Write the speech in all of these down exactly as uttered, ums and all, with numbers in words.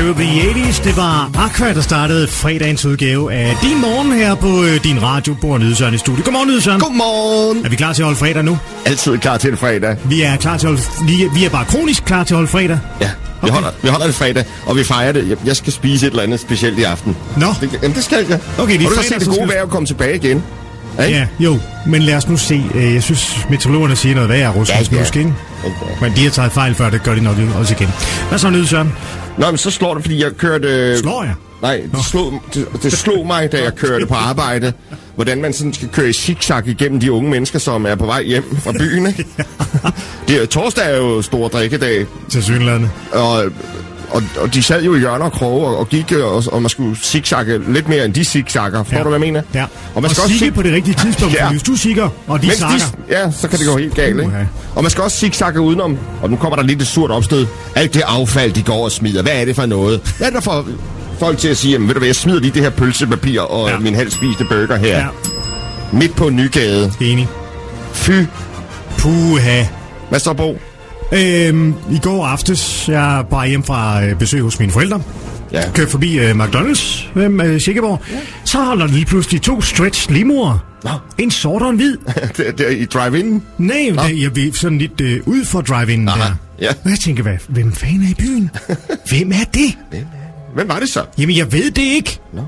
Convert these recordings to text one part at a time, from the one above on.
to the eighties. Det var Aqua, der startede fredagens udgave af Din Morgen her på øh, din radio. Bor Nyde Søren i studiet. Godmorgen, Nyde Søren. Godmorgen. Er vi klar til at holde fredag nu? Altid klar til en fredag. Vi er klar til at holde, vi, vi er bare kronisk klar til at holde fredag. Ja, vi, okay. holder, vi holder det fredag, og vi fejrer det. Jeg, jeg skal spise et eller andet specielt i aften. Nå. Det, jamen, det skal jeg. Okay, det er og du fredag, kan se det gode vejr at komme tilbage igen. Ikke? Ja, jo. Men lad os nu se. Jeg synes, meteorologerne siger noget værd, russisk ja, ja. måske, ikke? Men de har taget fejl før, det gør de nok også igen. Hvad så, Nyde Søren? Nå, men så slår det, fordi jeg kørte... Slår jeg? Nej, det slog, det, det slog mig, da jeg kørte på arbejde, hvordan man sådan skal køre i zigzag igennem de unge mennesker, som er på vej hjem fra byen, ikke? det, torsdag er jo stor drikkedag. Til synlædende. Og, og, og de sad jo i hjørner og kroge og, og gik, og, og man skulle zigzagge lidt mere end de zigzagger. Forstår ja. du, hvad jeg mener? Ja. Og, man skal og også sig på det rigtige tidspunkt, ja. Hvis du zigger, og de Mens sakker... De, ja, så kan det gå helt galt, ikke? Og man skal også zigzagge udenom. Og nu kommer der lidt et surt opstød. Alt det affald, de går og smider. Hvad er det for noget? Hvad er det for folk til at sige, jamen, ved du hvad, jeg smider lige det her pølsepapir og ja. min halvspiste burger her. Ja. Midt på Nygade. Enig. Fy. Puha. Hvad så, Bo? Øhm, I går aftes, jeg er bare hjem fra øh, besøg hos mine forældre. Ja. Kørte forbi øh, McDonald's ved øh, Sikkeborg. Ja. Så holder der lige pludselig to stretch limoer. Nå. En sort og en hvid. det, det er i drive-in? Nej, det, jeg ved sådan lidt øh, ud for drive-in der. Ja. Og jeg tænker, hvad, hvem fanden er i byen? Hvem er det? Hvem, hvem var det så? Jamen, jeg ved det ikke. Nå.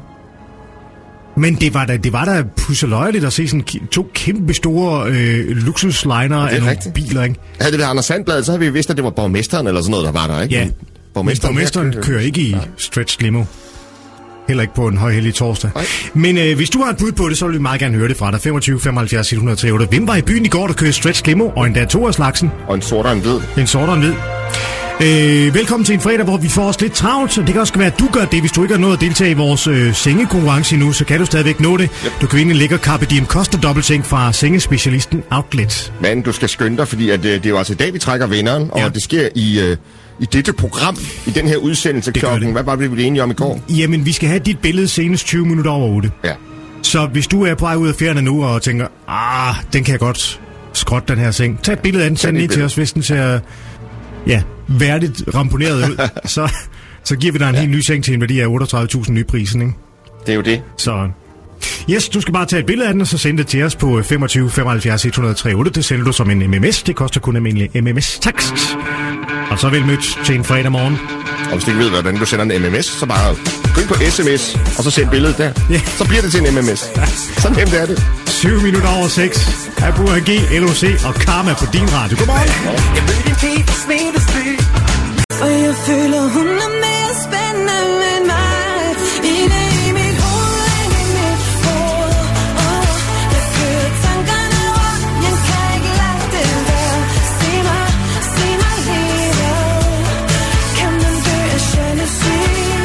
Men det var da, det var da pusseløjeligt at se sådan to kæmpe store øh, luksusliner af nogle rigtigt. biler, ikke? Havde det været Anders Sandblad, så havde vi vidst, at det var borgmesteren eller sådan noget, der var der, ikke? Ja, borgmesteren, borgmesteren kører, kører ikke i ja. stretch limo. Heller ikke på en højhellig torsdag. Nej. Men øh, hvis du har et bud på det, så vil vi meget gerne høre det fra dig. femogtyve femoghalvfjerds et hundrede og tre otte. Hvem var i byen i går, der kørte stretch limo, og endda to af slagsen? Og en sort og en hvid. En sort og en hvid. Øh, velkommen til en fredag, hvor vi får os lidt travlt. Det kan også være, at du gør det. Hvis du ikke har nået at deltage i vores øh, sengekonkurrence endnu, så kan du stadigvæk nå det. Yep. Du kan vinde en lækker Carpe Diem Costa dobbeltseng fra sengespecialisten Outlet. Men du skal skynde dig, fordi at, øh, det er jo altså i dag, vi trækker vinderen, ja. Og det sker i, øh, i dette program, i den her udsendelse klokken. Hvad var det, vi blev enige om i går? Jamen, vi skal have dit billede senest tyve minutter over otte. Ja. Så hvis du er på vej ud af ferien nu og tænker, ah, den kan jeg godt skrotte, den her seng. Tag et billede af den, send den til os, hvis den ser... Ja, værdigt ramponeret ud, så, så giver vi dig en ja. helt ny seng til en værdi af otteogtredive tusind ny prisen, ikke? Det er jo det. Så, yes, du skal bare tage et billede af den, og så sende det til os på femogtyve femoghalvfjerds et hundrede og tre otte. Det sender du som en M M S. Det koster kun almindelig M M S-takst. Og så vel mødt til en fredag morgen. Og hvis du ikke ved, hvordan du sender en M M S, så bare gå ind på sms, og så send billedet der. Ja. Så bliver det til en M M S. Så nemt er det. syv minutter over seks. Abu A G, L O C og Karma på din radio. Godmorgen. Jeg mødte en pige fra Smedesby, og jeg føler, hun er mere spændende end mig. Inde i mit hoved, inde i mit hoved. Oh, jeg kører tankerne rundt, jeg kan ikke lade det være. Sig mig, sig mig lige, kan man dø af jalousi?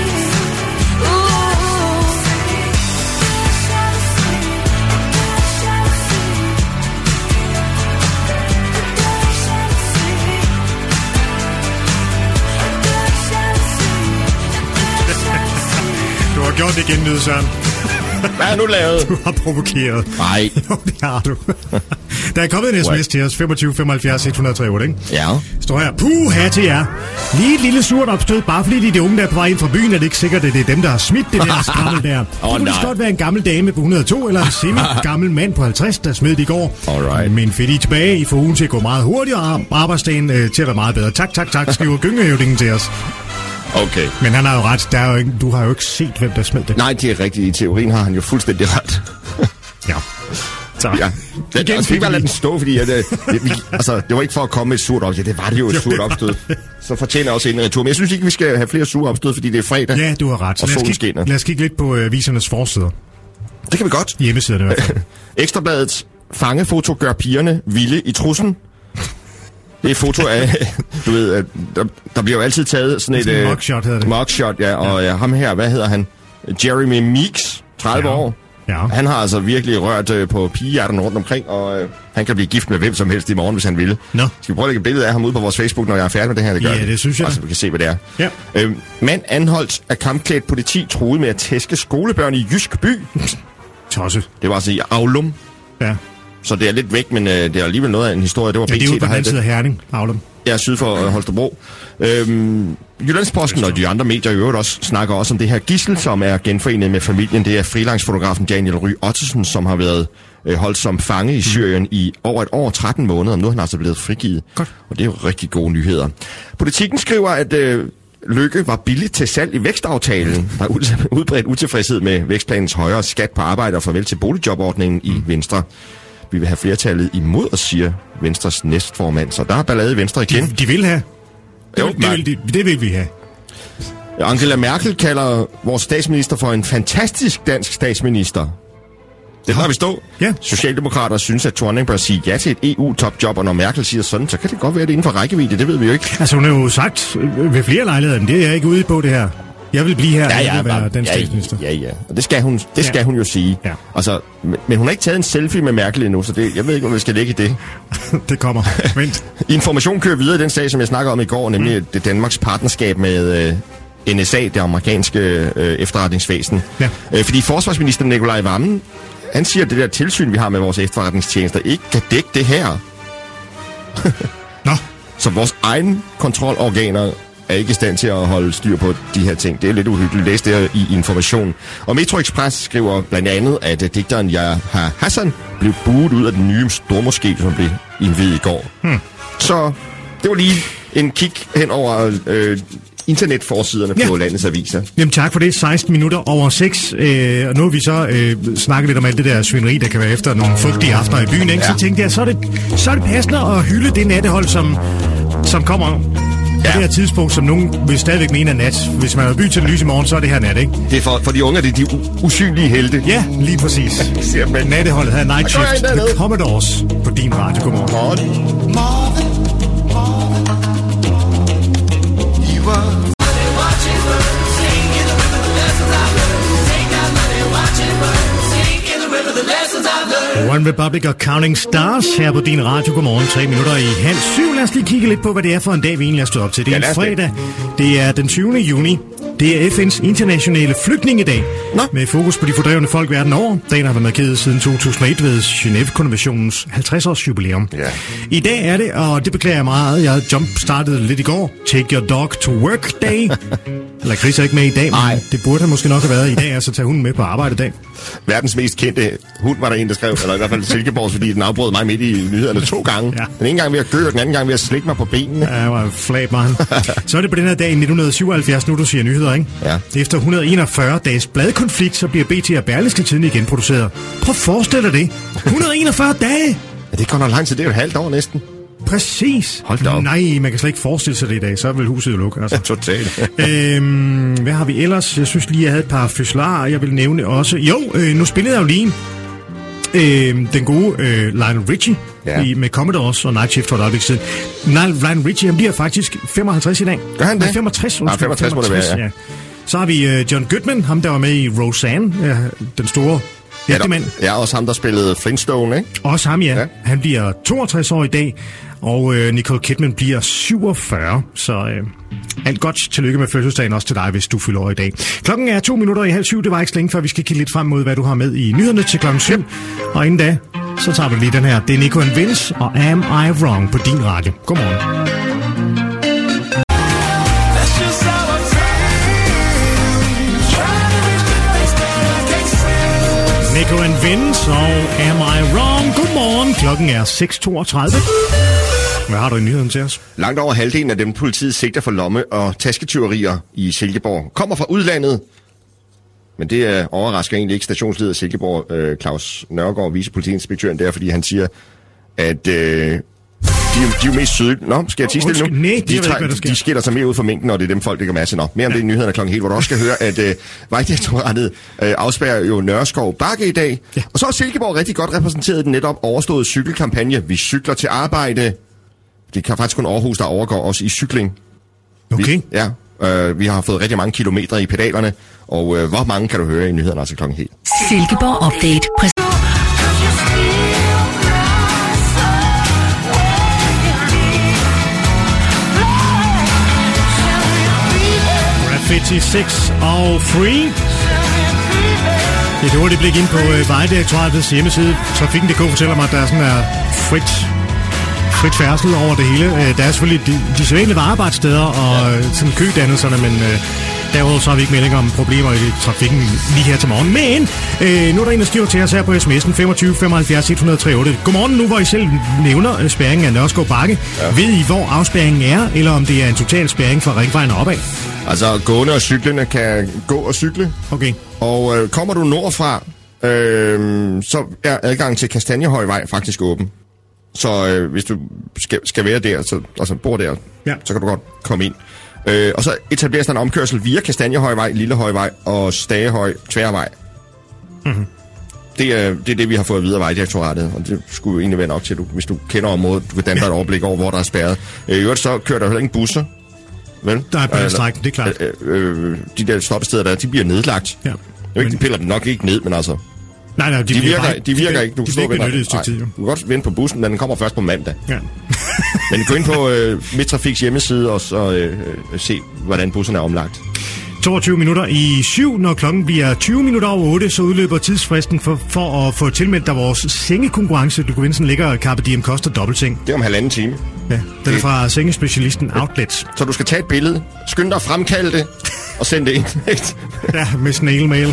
Gjort det igen, Nyde Søren. Hvad er nu lavet? Du har provokeret. Nej. Jo, det har du. Der er kommet en sms What? til os, femogtyve femoghalvfjerds et hundrede og tre otte, ikke? Ja. Står her, puha til jer. Lige et lille surt opstød, bare fordi de er de unge, der er på vej ind fra byen, er det ikke sikkert, at det er dem, der har smidt det der skrammel der. Oh, det kunne lige godt være en gammel dame på et hundrede og to, eller en semi-gammel mand på halvtreds, der smed det i går. Alright. Men fedt I tilbage, I får ugen til at gå meget hurtigere, arbejdsdagen øh, til at være meget bedre. Tak, tak, tak, skriver Gyngehøvdingen til os. Okay. Men han har jo ret. Der er jo ikke, du har jo ikke set, hvem der smed det. Nej, det er rigtigt. I teorien har han jo fuldstændig ret. Ja. Så. Ja. Det, altså, vi bare lade den stå, fordi at, det, vi, altså, det var ikke for at komme med et surt opstød. Det var det jo et jo, surt opstød. Så fortjener også en retur. Men jeg synes ikke, vi skal have flere sure opstød, fordi det er fredag. Ja, du har ret. Og solen skinner. Lad os kigge lidt på øh, visernes forsider. Det kan vi godt. Hjemmesiderne i hvert fald. Ekstrabladets fangefoto gør pigerne vilde i trussen. Det er et foto af, du ved, at der, der bliver jo altid taget sådan et... Sådan et mugshot hedder det. Mugshot, ja. Og ja. ham her, hvad hedder han? Jeremy Meeks, tredive ja. år. Ja. Han har altså virkelig rørt øh, på pigehjerterne rundt omkring, og øh, han kan blive gift med hvem som helst i morgen, hvis han vil. Nå. Skal vi prøve at lægge et billede af ham ud på vores Facebook, når jeg er færdig med det her? Det gør ja, det synes jeg. Og så vi kan se, hvad det er. Ja. Øh, mand anholdt af kampklædt politi truet med at tæske skolebørn i Jysk By. Tosset. Det var altså i Aulum. Ja. Så det er lidt væk, men øh, det er alligevel noget af en historie. Det var ja, B T, det er jo på der den anden side af Herning, Aulum. Ja, syd for øh, Holstebro. Øhm, Jyllandsposten og de andre medier i øvrigt også snakker også om det her gidsel, som er genforenet med familien. Det er freelancefotografen Daniel Rye Ottesen, som har været øh, holdt som fange i Syrien i over et år, tretten måneder. Nu er han altså blevet frigivet. Godt. Og det er jo rigtig gode nyheder. Politikken skriver, at øh, Løkke var billigt til salg i vækstaftalen. Der er udbredt utilfredshed med vækstplanens højere skat på arbejde og farvel til boligjobordningen i Venstre. Vi vil have flertallet imod os, siger Venstres næstformand. Så der er ballade i Venstre igen. De, de vil have. Jo, det, vil, det, det vil vi have. Angela Merkel kalder vores statsminister for en fantastisk dansk statsminister. Det har vi stå. Ja. Socialdemokrater synes, at Thorning bør sige ja til et E U-topjob, og når Merkel siger sådan, så kan det godt være, det inden for rækkevidde. Det ved vi jo ikke. Altså, hun har jo sagt ved flere lejligheder, men det er jeg ikke ude på det her. Jeg vil blive her, ja, ja, og være bare, den ja, statsminister. Ja, ja. Og det skal hun, det skal ja. hun jo sige. Ja. Altså, men hun har ikke taget en selfie med Merkel endnu, så det, jeg ved ikke, om vi skal lægge i det. Det kommer. Vent. Information kører videre i den sag, som jeg snakkede om i går, nemlig mm. det Danmarks partnerskab med øh, N S A, det amerikanske øh, efterretningsvæsen. Ja. Øh, fordi forsvarsminister Nikolaj Wammen, han siger, at det der tilsyn, vi har med vores efterretningstjenester, ikke kan dække det her. Nå. Så vores egen kontrolorganer er ikke i stand til at holde styr på de her ting. Det er lidt uhyggeligt. Læs det i Information. Og Metro Express skriver blandt andet, at digteren Yahya Hassan blev buet ud af den nye stormoské, som blev indviet i går. Hmm. Så det var lige en kig hen over øh, internetforsiderne ja. på landets aviser. Jamen tak for det. seksten minutter over seks. Øh, og nu har vi så øh, snakket lidt om alt det der svineri, der kan være efter nogle fugtige aftener i byen. Ikke? Ja. Så tænkte jeg, så er, det, så er det passende at hylde det nattehold, som, som kommer... Ja. Det her tidspunkt, som nogen vil stadigvæk mene er nat. Hvis man har by til lys i morgen, så er det her nat, ikke? Det er for, for de unge, det er de u- usynlige helte. Ja, lige præcis. Natteholdet havde Night Shift. The Commodores på din radio. Godmorgen. One Republic og Counting Stars her på din radio. Godmorgen, tre minutter i halv syv. Lad os lige kigge lidt på, hvad det er for en dag, vi egentlig har stået op til. Det er ja, en fredag. Det er den tyvende juni. Det er F N's internationale flygtningedag. Nå. Med fokus på de fordrevne folk verden over. Dagen har været markeret siden to tusind og et ved Genève-konventionens halvtreds års jubilæum. Ja. I dag er det, og det beklager jeg meget, jeg jump-startede lidt i går, Take Your Dog to Work Day. Eller Chris er ikke med i dag, men Ej. det burde han måske nok have været i dag, altså tage hunden med på arbejde i dag. Verdens mest kendte hund var der en, der skrev, eller i hvert fald Silkeborg, fordi den afbrød mig midt i nyhederne to gange. Ja. Den ene gang ved at gø, og den anden gang ved at slikke mig på benene. Ja, det var flab, man. Så er det på den her dag i nitten syvoghalvfjerds, nu du siger nyheder, ikke? Ja. Efter et hundrede og enogfyrre dages bladkonflikt, så bliver B T og Berlingske Tidende igen produceret. Prøv at forestille dig det. et hundrede og enogfyrre dage! Ja, det går nok lang tid, det er jo et halvt år næsten. Præcis. Hold da op. Nej, man kan slet ikke forestille sig det i dag. Så vil huset jo lukke. Altså. Ja, totalt. øhm, hvad har vi ellers? Jeg synes lige, jeg havde et par fødselarer, jeg vil nævne også. Jo, øh, nu spillede jeg jo lige øh, den gode øh, Lionel Richie ja. i, med Commodores og Night Shift for et øjeblik siden. Lionel Richie, han bliver faktisk femoghalvtreds i dag. Gør han det? Nej, femogtres. Nej, femogtres må det være, ja. ja. Så har vi øh, John Goodman, ham der var med i Roseanne, øh, den store hægtemand. Ja, også ham, der spillede Flintstone, ikke? Også ham, ja. ja. Han bliver toogtres år i dag. Og øh, Nicole Kidman bliver syvogfyrre, så øh, alt godt tillykke med fødselsdagen også til dig, hvis du fylder år i dag. Klokken er to minutter i halv syv, det var ikke så længe før, vi skal kigge lidt frem mod, hvad du har med i nyhederne til klokken syv. Og inden da, så tager vi lige den her. Det er Nico and Vince og Am I Wrong på din radio. Godmorgen. Nico and Vince og Am I Wrong? Godmorgen. Klokken er seks toogtredive. Hvad har du i nyheden til os? Langt over halvdelen af dem, politiet sigter for lomme- og tasketyverier i Silkeborg, kommer fra udlandet. Men det er overrasker egentlig ikke stationsleder Silkeborg, øh, Claus Nørgaard, vicepolitiinspektøren der, fordi han siger, at... Øh, De er, de er jo mest søde. Nå, skal jeg tisse det nu? Nej, de, de, ikke, de skiller sig mere ud fra mængden, og det er dem folk, der kan masse. Nå, mere om ja. det i nyhederne klokken helt, hvor du også skal høre, at øh, Vejdirektoratet øh, afspærrer jo Nørreskov Bakke i dag. Ja. Og så er Silkeborg rigtig godt repræsenteret i den netop overståede cykelkampagne. Vi cykler til arbejde. Det kan faktisk kun Aarhus, der overgår os i cykling. Okay. Vi, ja, øh, vi har fået rigtig mange kilometer i pedalerne, og øh, hvor mange kan du høre i nyhederne altså klokken helt? Silkeborg Update. femoghalvtreds og Free. Et hurtigt blik ind på øh, Vejdirektoratets hjemmeside. Trafikken punktum d k fortæller mig, at der er sådan er frit, frit færdsel over det hele. Øh, der er selvfølgelig de, de sædvanlige varearbejdssteder og ja. sådan kødannelserne, men øh, derudover så har vi ikke meldinger om problemer i trafikken lige her til morgen. Men øh, nu er der en, der skriver til os her på sms'en femogtyve femoghalvfjerds et nul tre otte. Godmorgen, nu hvor I selv nævner øh, spærringen af Nørreskov Bakke. Ja. Ved I, hvor afspærringen er, eller om det er en total spærring fra ringvejen opad? Altså, gående og cyklende kan gå og cykle. Okay. Og øh, kommer du nordfra, øh, så er adgangen til Kastanjehøjvej faktisk åben. Så øh, hvis du skal, skal være der, så, altså bor der, ja. så kan du godt komme ind. Øh, og så etableres der en omkørsel via Kastanjehøjvej, Lillehøjvej og Stagehøj, Tværvej. Mm-hmm. Det, er, det er det, vi har fået at vide af Vejdirektoratet, og det skulle jo egentlig være nok til, at du, hvis du kender området, du kan danne dig et overblik over, hvor der er spærret. Øh, I øvrigt så kører der heller ingen busser. Vel? Der er banestrækken, det er klart. Øh, øh, de der stoppesteder der, de bliver nedlagt. Ja. Jeg ved, de piller dem nok ikke ned, men altså... Nej, nej, de, de virker, bare, de virker de, ikke. Du de kan stå ved et tid, du kan godt vente på bussen, men den kommer først på mandag. Ja. Men gå ind på øh, Midtrafiks hjemmeside og så øh, øh, se, hvordan bussen er omlagt. toogtyve minutter i syv, når klokken bliver tyve minutter over otte, så udløber tidsfristen for, for at få tilmeldt dig vores sengekonkurrence. Du kan vinde sådan en lækker Carpe Diem koster dobbeltseng. Det er om halvanden time. Ja, den er fra sengespecialisten Outlets. Så du skal tage et billede, skynd dig at fremkalde det, og sende det ind. Ja, med snailmail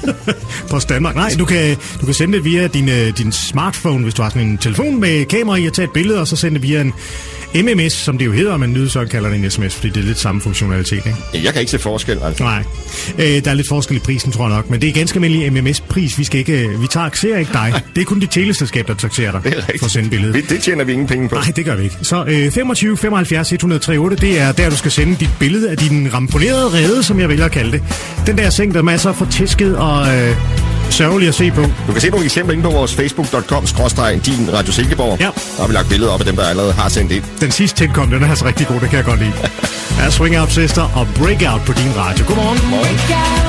på Danmark. Nej, du kan, du kan sende det via din, din smartphone, hvis du har sådan en telefon med kamera i, at tage et billede, og så sende det via en M M S, som det jo hedder, men nyde så kalder det en sms, fordi det er lidt samme funktionalitet, ikke? Jeg kan ikke se forskel, altså. Nej, øh, der er lidt forskel i prisen, tror jeg nok, men det er ganske almindelig M M S-pris. Vi skal ikke, vi taxerer ikke dig. Det er kun dit teleselskab, der taxerer dig for at sende billedet. Det tjener vi ingen penge på. Nej, det gør vi ikke. Så øh, femogtyve femoghalvfjerds et nul tre otte, det er der, du skal sende dit billede af din ramponerede rede, som jeg vælger at kalde det. Den der seng, der er masser for tæsket og øh, sørgelig at se på. Du kan se nogle eksempler inde på vores facebook punktum com skråstreg din Radio Silkeborg. Ja. Der har vi lagt billeder op af dem, der allerede har sendt ind. Den sidste tilkom, den er altså rigtig god, det kan jeg godt lide. Er Swing Out Sister og Breakout på din radio. Godmorgen. Godmorgen.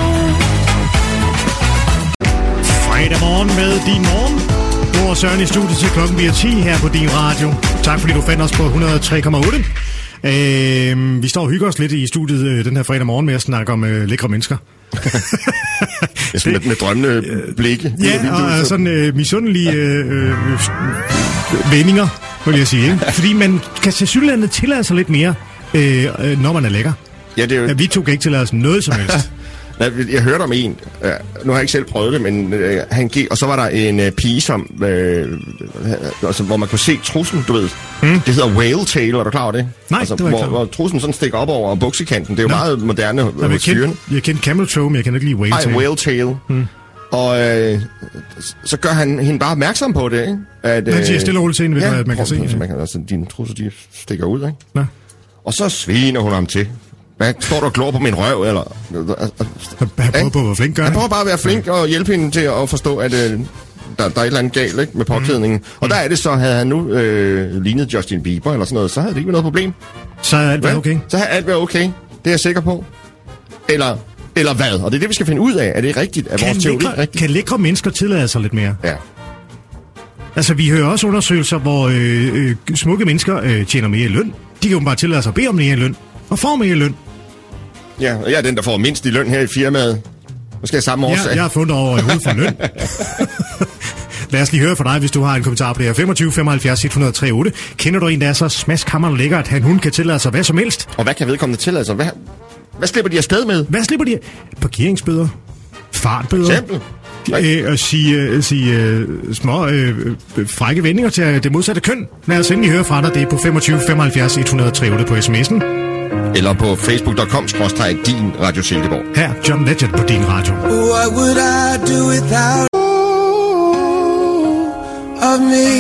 Fredag morgen med din morgen. Du og Søren i studiet til klokken bliver ti her på din radio. Tak fordi du fandt os på hundrede og tre komma otte. Øh, vi står og hygger os lidt i studiet øh, den her fredag morgen med at snakke om øh, lækre mennesker. det, med, med drømmende blikke. Ja, og sådan øh, misundelige øh, øh, vendinger, vil jeg sige. Ikke? Fordi man kan til synligheden tillade sig lidt mere, øh, når man er lækker. Ja, det er jo... ja, vi to kan ikke tillade os noget som helst. Jeg hørte om en, uh, nu har jeg ikke selv prøvet det, men uh, han gik, og så var der en uh, pige, som, uh, altså, hvor man kunne se trussen, du ved. Mm. Det hedder whale tail, er du klar over det? Nej, altså, det var hvor, ikke hvor trussen sådan stikker op over buksekanten. Det er jo Nå. meget moderne uh, jeg kender, jeg kender camel toe, men jeg kan ikke lide whale tail. Nej, whale tail. Mm. Og uh, så gør han hende bare opmærksom på det, ikke? At, uh, han siger stille og roligt til hende, ja, at man kan se. Altså, man kan, altså, dine trusser, de stikker ud, ikke? Nå. Og så sviner hun ham til. Hvad, står du og glor på min røv, eller? Han prøver på at være flink, gør han? Han prøver bare at være flink og hjælpe hende til at forstå, at øh, der, der er et eller andet galt, ikke, med påklædningen. Mm. Og der er det så, havde han nu øh, lignet Justin Bieber eller sådan noget, så havde det ikke været noget problem. Så havde alt været okay? Så havde alt været okay, det er jeg sikker på. Eller, eller hvad? Og det er det, vi skal finde ud af. Er det rigtigt? Er kan vores teori lækre, rigtigt? Kan lækre mennesker tillade sig lidt mere? Ja. Altså, vi hører også undersøgelser, hvor øh, øh, smukke mennesker øh, tjener mere i løn. De kan jo bare tillade sig at bede om mere i løn. Og får mere i løn. Ja, og jeg er den, der får mindst i løn her i firmaet. Måske jeg samme årsag. Ja, jeg har fundet over i hovedet for løn. Lad os lige høre fra dig, hvis du har en kommentar på det her. femogtyve femoghalvfjerds et nul tre otte. Kender du en, der er så smaskhammerende lækker, at han hun kan tillade sig hvad som helst? Og hvad kan vedkommende tillade sig? Hvad, hvad slipper de afsted med? Hvad slipper de? Parkeringsbøder. Fartbøder. Eksempel. Øh, og sige, øh, sige øh, små øh, øh, frække vendinger til det modsatte køn. Lad os endelig høre fra dig. Det er på femogtyve femoghalvfjerds et nul tre otte på sms'en. Eller på facebook punktum com skråstreg din Radio Silkeborg. Her, John Legend på din radio. What would I do without of me?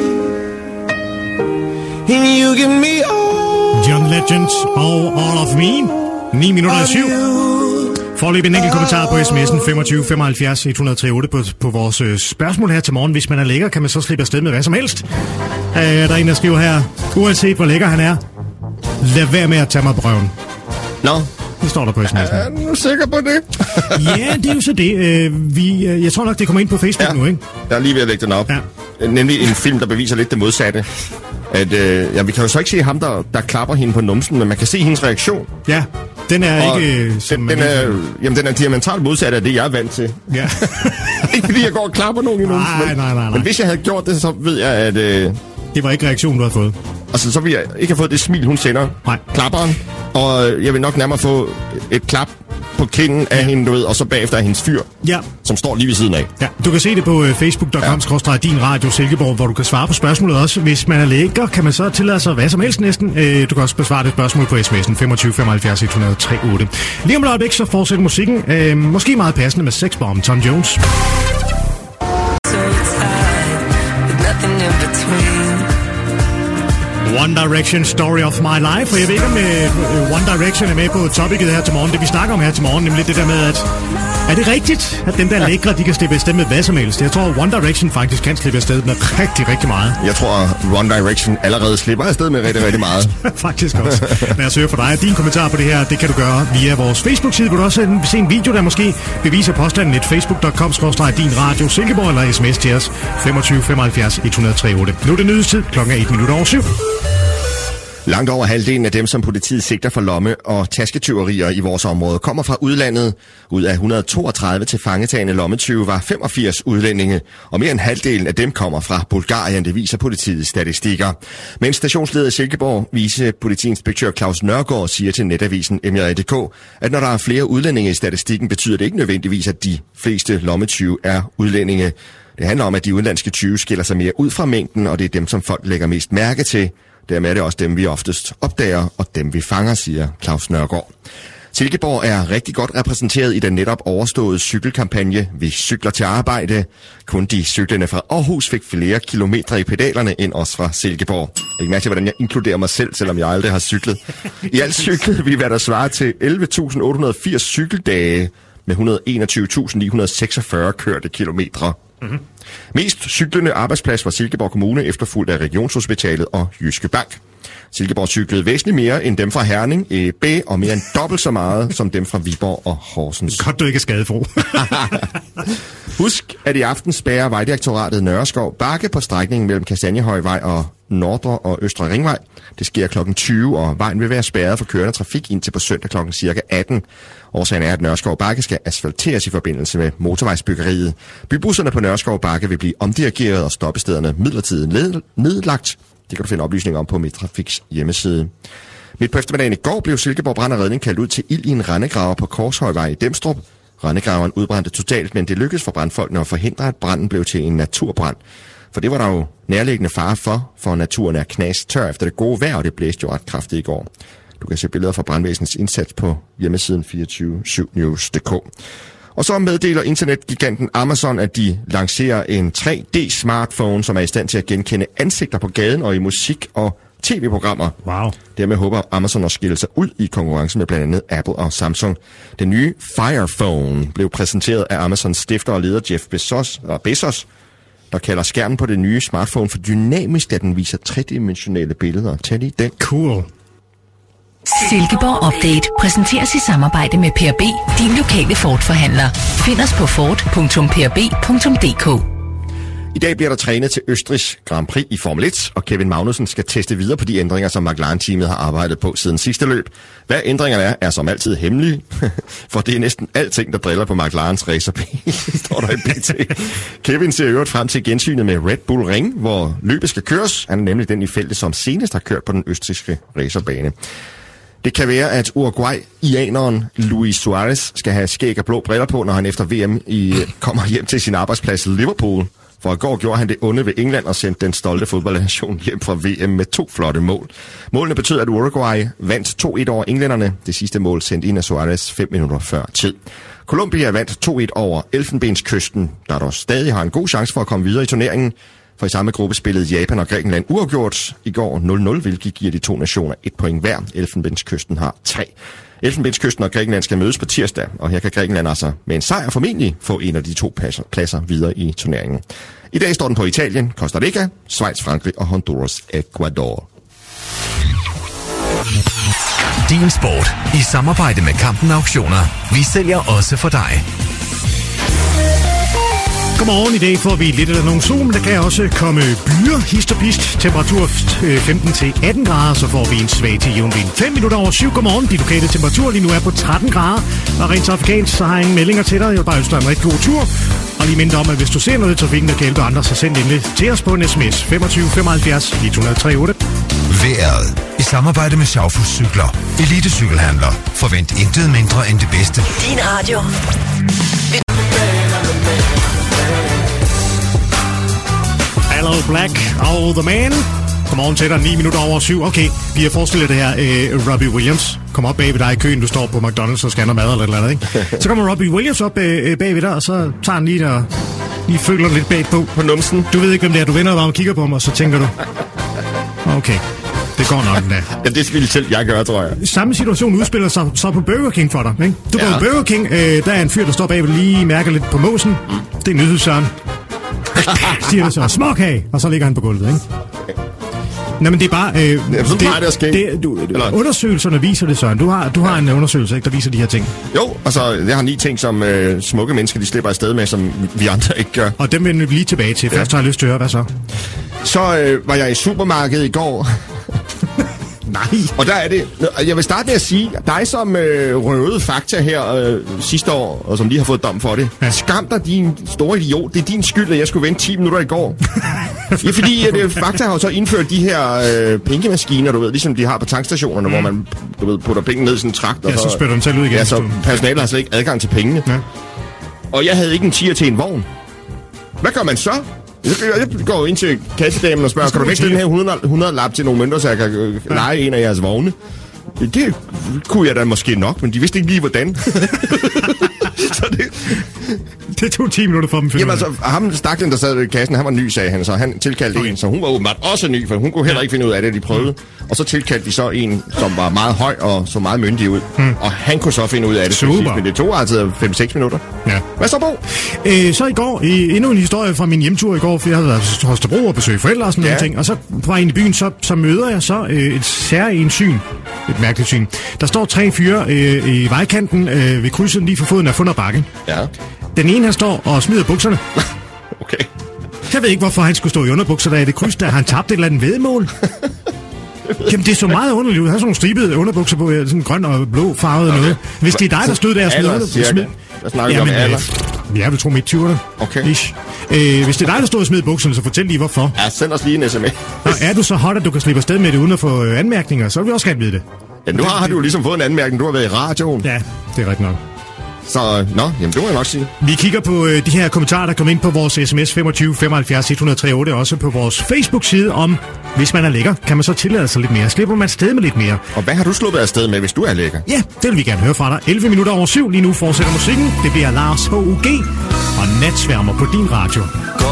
And you give me all John Legend og All of Me. ni minutter og syv. Forløb en enkelt kommentar på sms'en femogtyve femoghalvfjerds et nul tre otte på, på vores øh, spørgsmål her til morgen. Hvis man er lækker, kan man så slippe afsted med hvad som helst. Øh, der er en, der skriver her, uanset hvor lækker han er, lad være med at tage mig på røven. Nå. Det står der på sms'en. Er du sikker på det? Ja, det er jo så det. Øh, vi, øh, jeg tror nok, det kommer ind på Facebook ja. nu, ikke? Jeg er lige ved at lægge den op. Ja. Nemlig en film, der beviser lidt det modsatte. At, øh, ja, vi kan jo så ikke se ham, der, der klapper hende på numsen, men man kan se hendes reaktion. Ja, den er og ikke... Øh, den, den, er, jamen, den er diametralt modsat af det, jeg er vant til. Ja. Ikke fordi jeg går og klapper nogen i numsen. Nej, nej, nej, nej. Men hvis jeg havde gjort det, så ved jeg, at... Øh, Det var ikke reaktionen, du havde fået. Altså, så vil jeg ikke have fået det smil, hun sender. Nej. Klapperen. Og jeg vil nok nærmere få et klap på kinden af hende, du ved, og så bagefter af hendes fyr, ja. som står lige ved siden af. Ja, du kan se det på facebook punktum com skråstreg din radio Silkeborg, hvor du kan svare på spørgsmålet også. Hvis man er lækker, kan man så tillade sig hvad som helst næsten. Du kan også besvare det spørgsmål på sms'en femogtyve femoghalvfjerds et hundrede tre otte. Lige om et øjeblik, så fortsætter musikken. Øh, måske meget passende med Sex Bomb, Tom Jones. One Direction, Story of My Life. Og jeg ved ikke, om uh, One Direction er med på topicet her til morgen. Det vi snakker om her til morgen, nemlig det der med, at er det rigtigt, at dem der lækre, de kan slippe afsted med hvad som helst? Jeg tror, One Direction faktisk kan slippe afsted med rigtig, rigtig meget. Jeg tror, One Direction allerede slipper afsted med rigtig, rigtig meget. Faktisk også. Lad os høre fra dig. Din kommentar på det her, det kan du gøre via vores Facebook-side, hvor du også se en video, der måske beviser påstanden lidt. facebook punktum com skråstreg din radio Silkeborg eller sms til os femogtyve femoghalvfjerds et hundrede tre otte. Nu er det nyhedstid, klokken er et minut over syv. Langt over halvdelen af dem, som politiet sigter for lomme- og tasketyverier i vores område, kommer fra udlandet. Ud af et hundrede og toogtredive til fangetagende lommetyve var femogfirs udlændinge, og mere end halvdelen af dem kommer fra Bulgarien, det viser politiets statistikker. Men stationsleder i Silkeborg, vicepolitiinspektør Claus Nørgaard, siger til netavisen M J A punktum d k, at når der er flere udlændinge i statistikken, betyder det ikke nødvendigvis, at de fleste lommetyve er udlændinge. Det handler om, at de udenlandske tyve skiller sig mere ud fra mængden, og det er dem, som folk lægger mest mærke til. Dermed er det også dem, vi oftest opdager, og dem, vi fanger, siger Claus Nørgaard. Silkeborg er rigtig godt repræsenteret i den netop overståede cykelkampagne Vi cykler til arbejde. Kun de cyklende fra Aarhus fik flere kilometer i pedalerne end os fra Silkeborg. Jeg kan mærke til, hvordan jeg inkluderer mig selv, selvom jeg aldrig har cyklet. I alt cyklede vi, hvad der svarer til elleve tusind otte hundrede og firs cykeldage med et hundrede og enogtyve tusind ni hundrede og seksogfyrre kørte kilometre. Mm-hmm. Mest cyklende arbejdsplads var Silkeborg Kommune, efterfulgt af Regionshospitalet og Jyske Bank. Silkeborg cyklede væsentligt mere end dem fra Herning, E B, og mere end dobbelt så meget som dem fra Viborg og Horsens. Godt, du ikke er skadefro. Husk, at i aften spærrer Vejdirektoratet Nørreskov Bakke på strækningen mellem Kastanjehøjvej og Nordre og Østre Ringvej. Det sker klokken tyve, og vejen vil være spærret for kørende trafik indtil på søndag klokken cirka atten. Årsagen er, at Nørreskov Bakke skal asfalteres i forbindelse med motorvejsbyggeriet. Bybusserne på Nørreskov Bakke vil blive omdirigeret, og stoppestederne midlertidigt nedlagt. Det kan du finde oplysninger om på Midtrafiks hjemmeside. Midt på eftermiddagen i går blev Silkeborg Brand og Redning kaldt ud til ild i en rendegraver på Korshøjvej i Demstrup. Rendegraveren udbrændte totalt, men det lykkedes for brandfolkene at forhindre, at branden blev til en naturbrand. For det var der jo nærliggende fare for, for naturen er knastør efter det gode vejr, og det blæste jo ret kraftigt i går. Du kan se billeder fra brandvæsenets indsats på hjemmesiden fireogtyve syv news punktum d k. Og så meddeler internetgiganten Amazon, at de lancerer en tre D smartphone, som er i stand til at genkende ansigter på gaden og i musik- og tv-programmer. Wow. Dermed håber Amazon at skille sig ud i konkurrence med blandt andet Apple og Samsung. Den nye Fire Phone blev præsenteret af Amazons stifter og leder Jeff Bezos, og Bezos, der kalder skærmen på den nye smartphone for dynamisk, da den viser tredimensionelle billeder. Tag lige den. Cool. Silkeborg Update præsenteres i samarbejde med P R B, din lokale Ford-forhandler. Find os på ford punktum p r b punktum d k. I dag bliver der trænet til Østrigs Grand Prix i Formel et, og Kevin Magnussen skal teste videre på de ændringer, som McLaren-teamet har arbejdet på siden sidste løb. Hvad ændringerne er, er som altid hemmelige, for det er næsten alting, der driller på McLarens racerbil, står der i B T. Kevin ser øvrigt frem til gensynet med Red Bull Ring, hvor løbet skal køres. Han er nemlig den i feltet, som senest har kørt på den østrigske racerbane. Det kan være, at Uruguay-ianeren Luis Suarez skal have skæg og blå briller på, når han efter V M i, kommer hjem til sin arbejdsplads Liverpool. For i går gjorde han det onde ved England og sendte den stolte fodboldnation hjem fra V M med to flotte mål. Målene betød, at Uruguay vandt to et over englænderne. Det sidste mål sendte ind af Suarez fem minutter før tid. Colombia vandt to et over Elfenbenskysten, der dog stadig har en god chance for at komme videre i turneringen. For i samme gruppe spillede Japan og Grækenland uafgjort i går nul nul, hvilket giver de to nationer et point hver. Elfenbenskysten har tre. Elfenbenskysten og Grækenland skal mødes på tirsdag, og her kan Grækenland altså med en sejr formentlig få en af de to pladser videre i turneringen. I dag står den på Italien, Costa Rica, Schweiz, Frankrig og Honduras, Ecuador. Din sport i samarbejde med Kampen Auktioner. Vi sælger også for dig. Godmorgen. I dag får vi lidt af nogle sol, men der kan også komme byer, hist og pist. Temperatur femten til atten grader, så får vi en svag til jævn vind. fem minutter over syv. Godmorgen. De lokale temperaturer lige nu er på tretten grader. Og rent trafikalt, så har jeg ingen meldinger til dig. Jeg vil bare ønske dig en rigtig god tur. Og lige minde om, at hvis du ser noget i trafikken, der kan hjælpe andre, så send endelig til os på en sms femogtyve femoghalvfjerds et nul tre otte. Vejret. I samarbejde med Schaufuss Cykler. Elitecykelhandler. Forvent intet mindre end det bedste. Din radio. Hello Black, oh the man. Godmorgen til dig, ni minutter over syv. Okay, vi har forestillet det her. Øh, Robbie Williams kommer op bag ved dig i køen. Du står på McDonald's og scanner mad eller et eller andet, ikke? Så kommer Robbie Williams op øh, bag ved dig, og så tager han lige der, lige føler lidt bagpå. På numsen. Du ved ikke, hvem det er. Du vender dig og kigger på ham, og så tænker du, okay, det går nok den der. Ja, det vil selv jeg gøre, tror jeg. Samme situation udspiller sig så på Burger King for dig, ikke? Du går Ja. på Burger King, øh, der er en fyr, der står bag ved lige mærker lidt på måsen. Det er nyhedssøren. Siger det så, småkage, og så ligger han på gulvet, ikke? Nej, men det er bare... Øh, Ja, sådan plejer det at ske. det, du, Eller- undersøgelserne viser det, Søren. Du har, du har en undersøgelse, ikke, der viser de her ting. Jo, altså, jeg har ni ting, som øh, smukke mennesker, de slipper afsted med, som vi andre ikke gør. Og dem vender vi lige tilbage til. Først har jeg lyst til at høre, hvad så? Så øh, var jeg i supermarkedet i går, Nej. og der er det... Jeg vil starte med at sige, dig som øh, røvede Fakta her øh, sidste år, og som lige har fået dom for det. Ja. Ja. Skam dig, din store idiot. Det er din skyld, at jeg skulle vente ti minutter i går. Ja, fordi at, øh, Fakta har jo så indført de her øh, pengemaskiner, du ved, ligesom de har på tankstationerne, mm. hvor man du ved, putter penge ned i sådan en trakt. Ja, så spytter den selv ud igen. Ja, så personalet har slet ikke adgang til pengene. Ja. Og jeg havde ikke en tier til en vogn. Hvad gør man så? Jeg, jeg går ind til kassedamen og spørger, kan du vække den her hundrede, hundrede lap til nogle mønter, så jeg kan øh, lege en af jeres vogne? Det kunne jeg da måske nok, men de vidste ikke lige, hvordan. Så det, Det tog ti minutter for dem. jamen altså, ham staklen, der sad i kassen, han var ny, sagde han, så han tilkaldte okay. en, så hun var åbenbart også ny, for hun kunne heller ikke finde ud af det, de prøvede. Og så tilkaldte de så en, som var meget høj og så meget myndig ud. Hmm. Og han kunne så finde ud af det. Super. Præcis, men det tog altså fem seks minutter. Ja. Hvad så, Bo? Øh, så i går, i, endnu en historie fra min hjemtur i går, for jeg havde været hos Holstebro og besøgt forældre og sådan Ja. nogle ting. Og så på vej ind i byen, så, så møder jeg så øh, et særligt syn. Et mærkeligt syn. Der står tre fyre øh, i vejkanten øh, ved krydset lige for foden af Funder Bakke. Ja, Den ene, han står og smider bukserne. okay. Jeg ved ikke, hvorfor han skulle stå i underbukser, der i det kryds, der han tabte et eller andet vedmål. Jamen, det er så meget underligt ud. Han har sådan nogle stribede underbukser på, øh, sådan grøn og blå farvet okay. noget. Hvis det er dig, der stod der og smed Alder, underbukser... cirka. Hvad snakker vi om? Alder? Øh, jeg vil tro midt tyverne. Okay. Ish. Øh, hvis det er dig, der stod og smed bukserne, så fortæl lige, hvorfor. Ja, send os lige en sms. Nå, er du så hot, at du kan slippe afsted med det uden at få øh, anmærkninger, så vil vi også gerne vide det. Ja, nu har, har du jo ligesom fået en anmærkning. Du har været i radioen. Ja, det er rigtigt nok. Så, nå, jamen det må jeg nok sige. Vi kigger på øh, de her kommentarer, der kom ind på vores sms femogtyve femoghalvfjerds et nul tre otte, også på vores Facebook-side om, hvis man er lækker, kan man så tillade sig lidt mere. Slipper man afsted med lidt mere? Og hvad har du sluppet afsted med, hvis du er lækker? Ja, det vil vi gerne høre fra dig. elleve minutter over syv, lige nu fortsætter musikken. Det bliver Lars H U G og Natsværmer på din radio.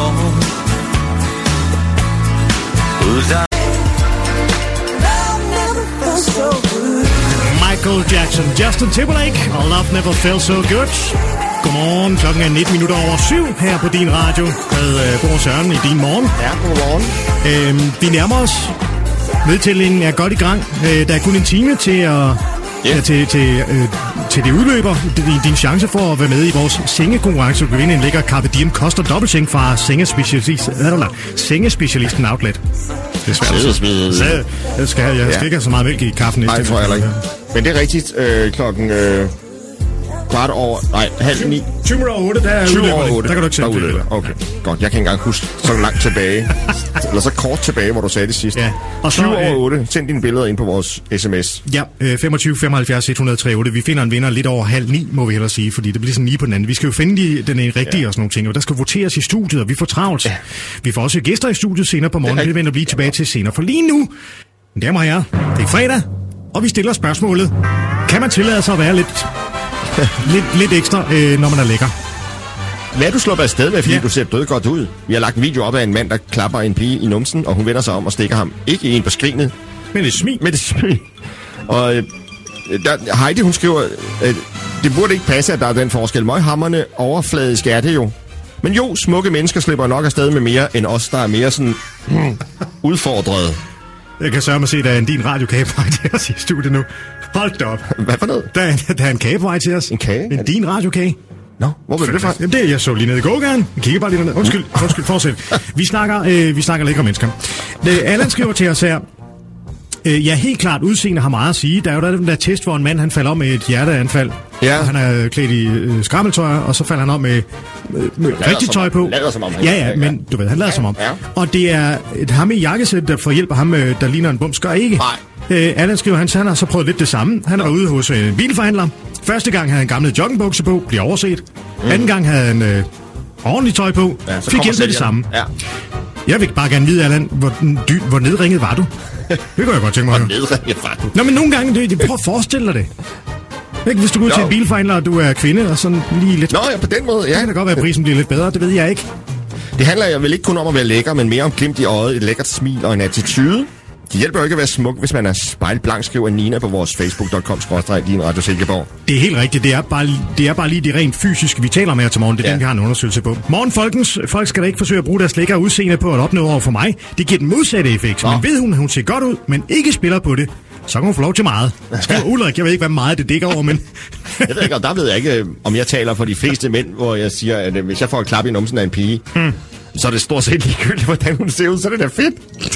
Michael Jackson, Justin Timberlake og Love Never Felt So Good. Godmorgen, klokken er nitten minutter over syv her på din radio med øh, Bo Søren i din morgen. Ja, godmorgen. Øhm, vi nærmer os. Nedtællingen er godt i gang. Øh, der er kun en time til at... Ja. Ja, til, til, øh, til det udløber. Din, din chance for at være med i vores sengekonkurrence. Du kan vinde en lækker Carpe Diem koster dobbeltseng fra sengespecialist, sengespecialisten Outlet. Det er svært. Sædespecialist. Så jeg skal, jeg skal ikke have så meget mælk i kaffen. Nej, det tror jeg heller ikke. Men det er rigtigt. Øh, klokken øh, kvart over... Nej, halv ni. tyve minutter over otte, der er tyve udløber over det. otte. Der kan du ikke Der er sætte udløber. det. Okay, godt. Jeg kan ikke engang huske så langt tilbage. Eller så kort tilbage, hvor du sagde det sidst. Ja. Og så, tyve over øh, otte. Send dine billeder ind på vores sms. Ja, øh, femogtyve femoghalvfjerds et nul tre otte. Vi finder en vinder lidt over halv ni, må vi hellere sige, fordi det bliver sådan lige på den anden. Vi skal jo finde de, den rigtige ja. og sådan nogle ting, og der skal voteres i studiet, og vi får travlt. Ja. Vi får også gæster i studiet senere på morgen, det, det vender vi tilbage til senere. For lige nu, mine damer og herrer, det er fredag, og vi stiller spørgsmålet. Kan man tillade sig at være lidt, lidt, lidt ekstra, øh, når man er lækker? Hvad er du sluppet afsted med, fordi Ja. du ser død godt ud? Vi har lagt en video op af en mand, der klapper en pige i numsen, og hun vender sig om og stikker ham. Ikke en på skrinet, Men det er smil. med det smil. Og øh, der, Heidi, hun skriver, øh, det burde ikke passe, at der er den forskel. Møghammerne overfladisk er det jo. Men jo, smukke mennesker slipper nok afsted med mere end os, der er mere sådan hmm, udfordrede. Jeg kan sørge mig at se, at der er en din radiokage på vej til os i studiet nu. Hold da op. Hvad for noget? Der er, der er en kage på vej til os. En kage? En din radiokage. Nå, hvor blev det fra? Jamen, det er jeg så lige nede i gågaden. Jeg kigger bare lige ned. Undskyld, undskyld, fortsæt. Vi snakker, øh, vi snakker lækre mennesker. Det, Allan skriver til os her. Øh, ja, helt klart, udseende har meget at sige. Der er jo der den der test, hvor en mand han falder om med et hjerteanfald. Ja. Og han er klædt i øh, skrammeltøj, og så falder han om med, med, med rigtigt tøj på. Lader som om. Han ja, ja, men du ved, han lader ja, som om. Ja. Og det er et ham i jakkesæt, der får hjælp af ham, der ligner en bums, gør ikke. Nej. Øh, Allan skriver, han, han har så prøvet lidt det samme. Han var ude hos en bilforhandler. Første gang havde han gamle joggingbukser på, bliver overset. Mm. Anden gang havde han øh, ordentligt tøj på, ja, fik hjælp med det samme. Ja. Jeg vil bare gerne vide, Allan, hvor, dy, hvor nedringet var du? Det kunne jeg godt tænke mig at høre. Hvor nedringet var du? Nå, men nogle gange, det, prøv at forestille dig det. Ikke, hvis du går ud til en bilforhandler, og du er kvinde, og sådan lige lidt... Nå, ja, på den måde, ja. Så kan det godt være, at prisen bliver lidt bedre, det ved jeg ikke. Det handler jo vel ikke kun om at være lækker, men mere om glimt i øjet, et lækkert smil og en attitude. Det hjælper jo ikke at være smuk, hvis man er spejlblank, skriver Nina på vores facebook punktum com skråstreg din Radio Silkeborg. Det er helt rigtigt. Det er bare, det er bare lige det rent fysiske, vi taler om her til morgen. Det er ja. Den, vi har en undersøgelse på. Morgen, folkens. Folk skal da ikke forsøge at bruge deres lækre udseende på at opnå over for mig. Det giver den modsatte effekt. Men ved hun, at hun ser godt ud, men ikke spiller på det, så kan hun få lov til meget. Skriver Ulrik. Jeg ved ikke, hvad meget det dækker over, men... jeg ved ikke, og der ved jeg ikke, om jeg taler for de fleste mænd, hvor jeg siger, at hvis jeg får et klap i numsen af en pige, hmm. så er det stort set ligegyldigt, hvordan hun ser ud, så er det da fedt.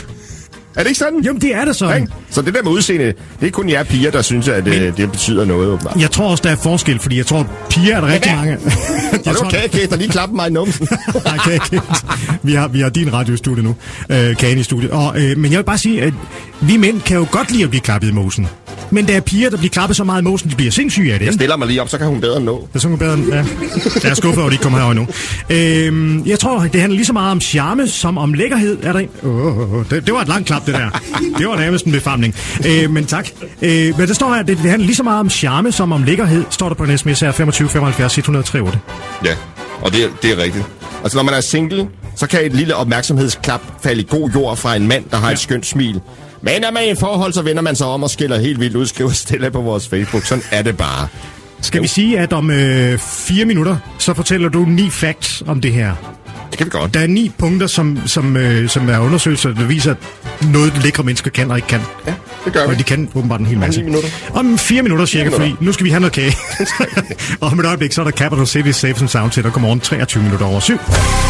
Er det ikke sådan? Jamen, det er det sådan. Ja, så det der med udseende, det er kun jer piger, der synes, at det, Men, det betyder noget. Åbenbart. Jeg tror også, der er forskel, fordi jeg tror, piger er der rigtig mange. Og det var Kage, der lige klapper mig i numsen. Nej, Kage, vi har, vi har din radiostudie nu, øh, Kagen i studiet. Og, øh, men jeg vil bare sige, at vi mænd kan jo godt lide at blive klappet i mosen. Men der er piger, der bliver klappet så meget i mosen, de bliver sindssyge af det. Jeg stiller mig lige op, så kan hun bedre nå. Så kan hun bedre, ja. Jeg er skuffet over, at de ikke kommer herover nu. Øh, jeg tror, det handler lige så meget om charme, som om lækkerhed. Er der en? Oh, oh, det, det var et langt klap, det der. Det var nærmest en befamling. Øh, men tak. Øh, men der står her, det, det handler lige så meget om charme, som om lækkerhed, står der på en sms her femogtyve femoghalvfjerds et hundrede og tre otte. Ja, og det, det er rigtigt. Altså, når man er single, så kan et lille opmærksomhedsklap falde i god jord fra en mand, der har ja. et skønt smil. Men er man i et forhold, så vender man sig om og skiller helt vildt ud, skriver Stella på vores Facebook. Sådan er det bare. Skal jo. vi sige, at om øh, fire minutter, så fortæller du ni facts om det her? Det kan vi godt. Der er ni punkter, som, som, øh, som er undersøgelser, der viser, at noget lækre mennesker kan og ikke kan. Ja, det gør vi. Og de kan åbenbart en hel masse. Om minutter. Om fire minutter cirka, minutter. Fordi nu skal vi have noget kage. Og om et øjeblik, så er der Capital City Safe and Sound til, der kommer morgen treogtyve minutter over syv.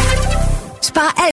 Spar alt.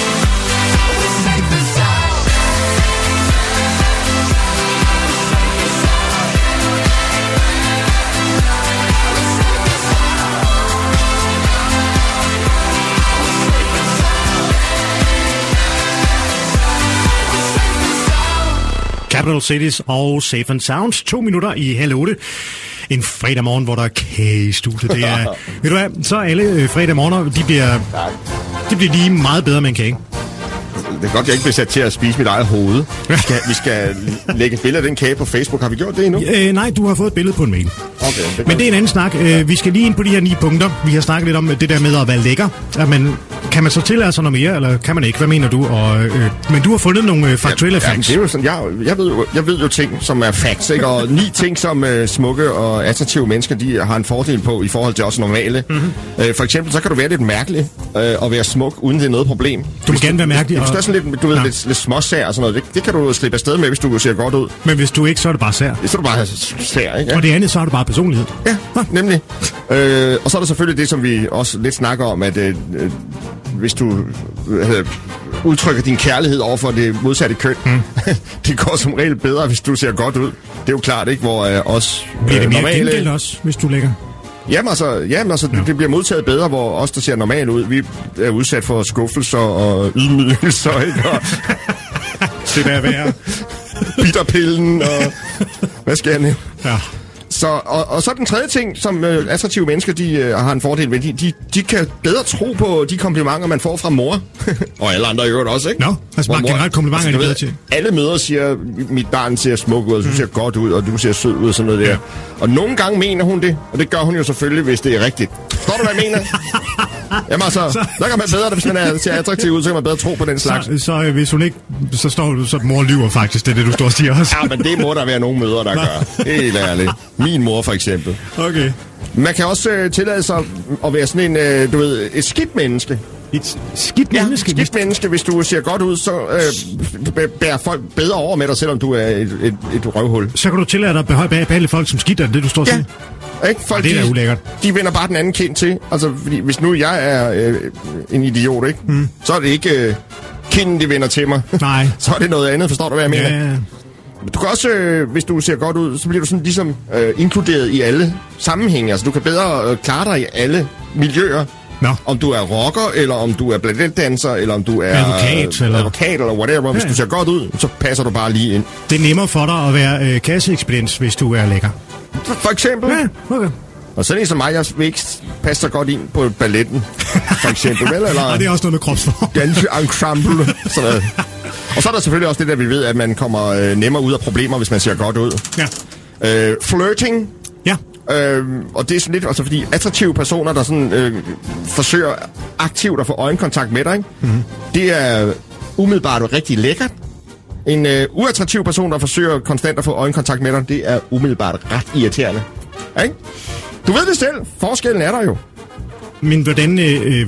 Capital Cities og Safe and Sounds. To minutter i halv otte. En fredag morgen, hvor der er kage i studiet. Det er, ved du hvad, så alle øh, fredag morgener, de bliver, de bliver lige meget bedre med en kage. Det er godt, jeg ikke bliver sat til at spise mit eget hoved. Vi skal, vi skal lægge et billede af den kage på Facebook. Har vi gjort det endnu? Øh, nej, du har fået et billede på en mail. Okay, det Men det er en anden snak. Øh, vi skal lige ind på de her ni punkter. Vi har snakket lidt om det der med at være lækker. Ja, men kan man så tillade sig noget mere, eller kan man ikke? Hvad mener du? Og, øh, men du har fundet nogle øh, faktuelle ja, facts. Ja, det er jo sådan, jeg, jeg, ved jo, jeg ved jo ting, som er facts, ikke? Og ni ting, som øh, smukke og attraktive mennesker, de har en fordel på i forhold til os normale. Mm-hmm. Øh, for eksempel, så kan du være lidt mærkelig øh, og være smuk, uden det er noget problem. Du må gerne være mærkelig. Hvis du er sådan lidt, du ved, lidt, lidt småsær og sådan noget, det, det kan du slippe afsted med, hvis du ser godt ud. Men hvis du ikke, så er det bare sær. Så er du bare sær, ikke? Ja. Og det andet, så er det bare personlighed. Ja, ah. nemlig. øh, og så er der selvfølgelig det, som vi også lidt snakker om, at øh, hvis du øh, udtrykker din kærlighed over for det modsatte køn, mm. det går som regel bedre, hvis du ser godt ud. Det er jo klart, ikke? Hvor øh, os øh, bliver det mere normale... gengældt også, hvis du lægger? Jamen altså, jamen, altså ja. det bliver modtaget bedre, hvor os, der ser normalt ud, vi er udsat for skuffelser og ydmygelser, ikke? Og det der være. Bitterpillen og... Hvad skal jeg nævne? Ja. Så, og, og så den tredje ting, som øh, attraktive mennesker de, øh, har en fordel ved, de, de, de kan bedre tro på de komplimenter, man får fra mor. Og alle andre i øvrigt også, ikke? Nå, no, altså bare generelt komplimenter, altså, er de bedre til. Alle mødre siger, mit barn ser smuk ud, og du mm. ser godt ud, og du ser sød ud, og sådan noget der. Ja. Og nogle gange mener hun det, og det gør hun jo selvfølgelig, hvis det er rigtigt. Forstår du, hvad jeg mener? Jamen altså, så, der kan man bedre, hvis man er, ser attraktiv ud, så kan man bedre tro på den slags. Så, så hvis hun ikke, så står du, så mor lyver faktisk, det er det, du står og siger også. Ja, men det må der være nogle mødre, der gør. Helt ærligt. Min mor for eksempel. Okay. Man kan også øh, tillade sig at være sådan en, øh, du ved, et skidt menneske. Et skidt menneske? Ja, skidt menneske. Hvis du ser godt ud, så øh, bærer folk bedre over med dig, selvom du er et, et, et røvhul. Så kan du tillade dig at behandle folk som skidt, er det det, du står og ja. siger? Ikke? Folk, det er da de, ulækkert. de vender bare den anden kind til. Altså, fordi hvis nu jeg er øh, en idiot, ikke? Mm. Så er det ikke øh, kinden, de vender til mig. Nej. Så er det noget andet, forstår du, hvad jeg mener? Ja, ja. Du kan også, øh, hvis du ser godt ud, så bliver du sådan ligesom øh, inkluderet i alle sammenhænge. Altså, du kan bedre øh, klare dig i alle miljøer. No. Om du er rocker, eller om du er balletdanser, eller om du er advokat, øh, eller... advokat, eller whatever. Hvis ja, ja. du ser godt ud, så passer du bare lige ind. Det er nemmere for dig at være øh, kasseekspediens, hvis du er lækker. For, for eksempel. Ja, okay. Og sådan en som mig, jeg vil ikke passe så godt ind på balletten, for eksempel, vel? Eller ja, det er også noget med kropsform. Danse-ensemble, sådan noget. Og så er der selvfølgelig også det der, vi ved, at man kommer øh, nemmere ud af problemer, hvis man ser godt ud. Ja. Øh, flirting. Ja. Øh, og det er sådan lidt, altså fordi attraktive personer, der sådan øh, forsøger aktivt at få øjenkontakt med dig, ikke? Mm-hmm. Det er umiddelbart rigtig lækkert. En øh, uattraktiv person, der forsøger konstant at få øjenkontakt med dig, det er umiddelbart ret irriterende. Ikke? Du ved det selv. Forskellen er der jo. Men hvordan... Øh, øh,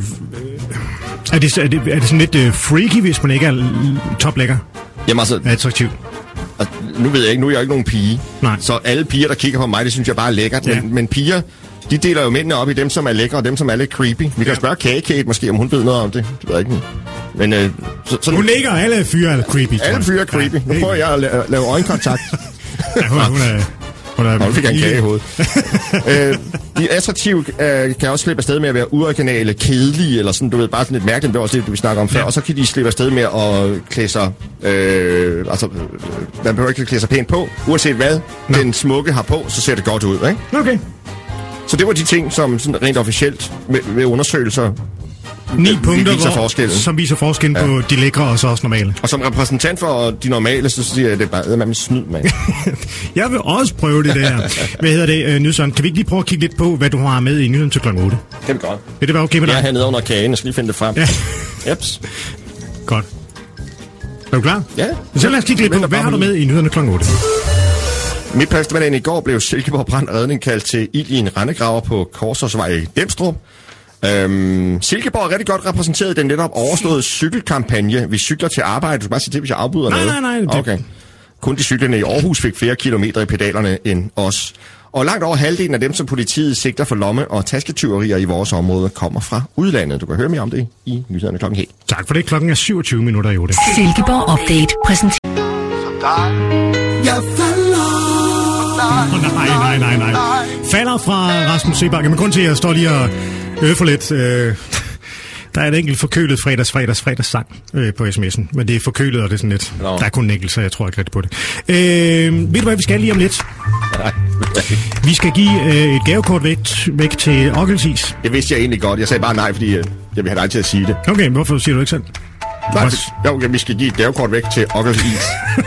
er, det, er, det, er det sådan lidt øh, freaky, hvis man ikke er toplækker? Jamen altså... Attraktiv. Altså, nu ved jeg ikke, nu er jeg ikke nogen pige. Nej. Så alle piger, der kigger på mig, det synes jeg bare er lækkert. Ja. Men, men piger, de deler jo mændene op i dem, som er lækre, og dem, som er lidt creepy. Vi kan ja. spørge Kate måske, om hun ved noget om det. Det ved jeg ikke. Men, øh, så, sådan, hun ligger, alle fyre er creepy. Alle fyre er creepy. Ja. Nu prøver jeg at lave, lave øjenkontakt. Ja, hun, hun er... Hun er... Nå, fik en kage i hovedet. øh, de attraktive øh, kan også slippe afsted med at være uoriginale, kedelige, eller sådan, du ved, bare sådan lidt mærkeligt, det var også det, vi snakker om før. Ja. Og så kan de slippe afsted med at klæde sig, øh, altså, man behøver ikke klæde sig pænt på. Uanset hvad Nå. den smukke har på, så ser det godt ud, ikke? Okay. Så det var de ting, som sådan rent officielt med, med undersøgelser Ni punkter, viser hvor, som viser forskellen ja. på de lækre og så også normale. Og som repræsentant for de normale, så siger jeg, det er bare man snyd, mand. Jeg vil også prøve det der. Hvad hedder det, øh, Nydson? Kan vi ikke lige prøve at kigge lidt på, hvad du har med i nyheden til klokken otte? Det er godt. Vil det være okay med dig? Jeg er hernede under kagen, jeg skal lige finde det frem. Ja. Jeps. Godt. Er du klar? Ja. Så lad os kigge lidt på, hvad har du med i nyhederne klokken otte? Midt på eftermiddagen i går blev Silkeborg Brand Redning kaldt til ild i en rendegraver på Korsårsvej i Demstrup. Øhm, Silkeborg er rigtig godt repræsenteret i den netop overståede cykelkampagne. Vi cykler til arbejde. Du skal bare sige til, hvis jeg afbryder nej, noget. Nej, nej, okay. Kun de cyklerne i Aarhus fik flere kilometer i pedalerne end os. Og langt over halvdelen af dem, som politiet sigter for lomme- og tasketyverier i vores område, kommer fra udlandet. Du kan høre mere om det i nyhederne klokken helt. Tak for det. Klokken er syvogtyve minutter i otte. Silkeborg Update præsenterer. Jeg falder. Oh, nej, nej, nej, nej. Falder fra Rasmus Sebakke. Men grund til, at jeg står lige og øver for lidt. Øh, der er et enkelt forkølet fredags, fredags, fredags sang øh, på sms'en. Men det er forkølet, og det er sådan lidt... No. Der er kun en enkelt, så jeg tror ikke rigtig på det. Øh, ved du hvad, vi skal lige om lidt? Nej. Vi skal give øh, et gavekort væk, væk til Okkelsis. Det vidste jeg egentlig godt. Jeg sagde bare nej, fordi øh, jeg vil have dig til at sige det. Okay, men hvorfor siger du ikke selv? Nej, jo, vi skal give et gavekort væk til Okkelsis.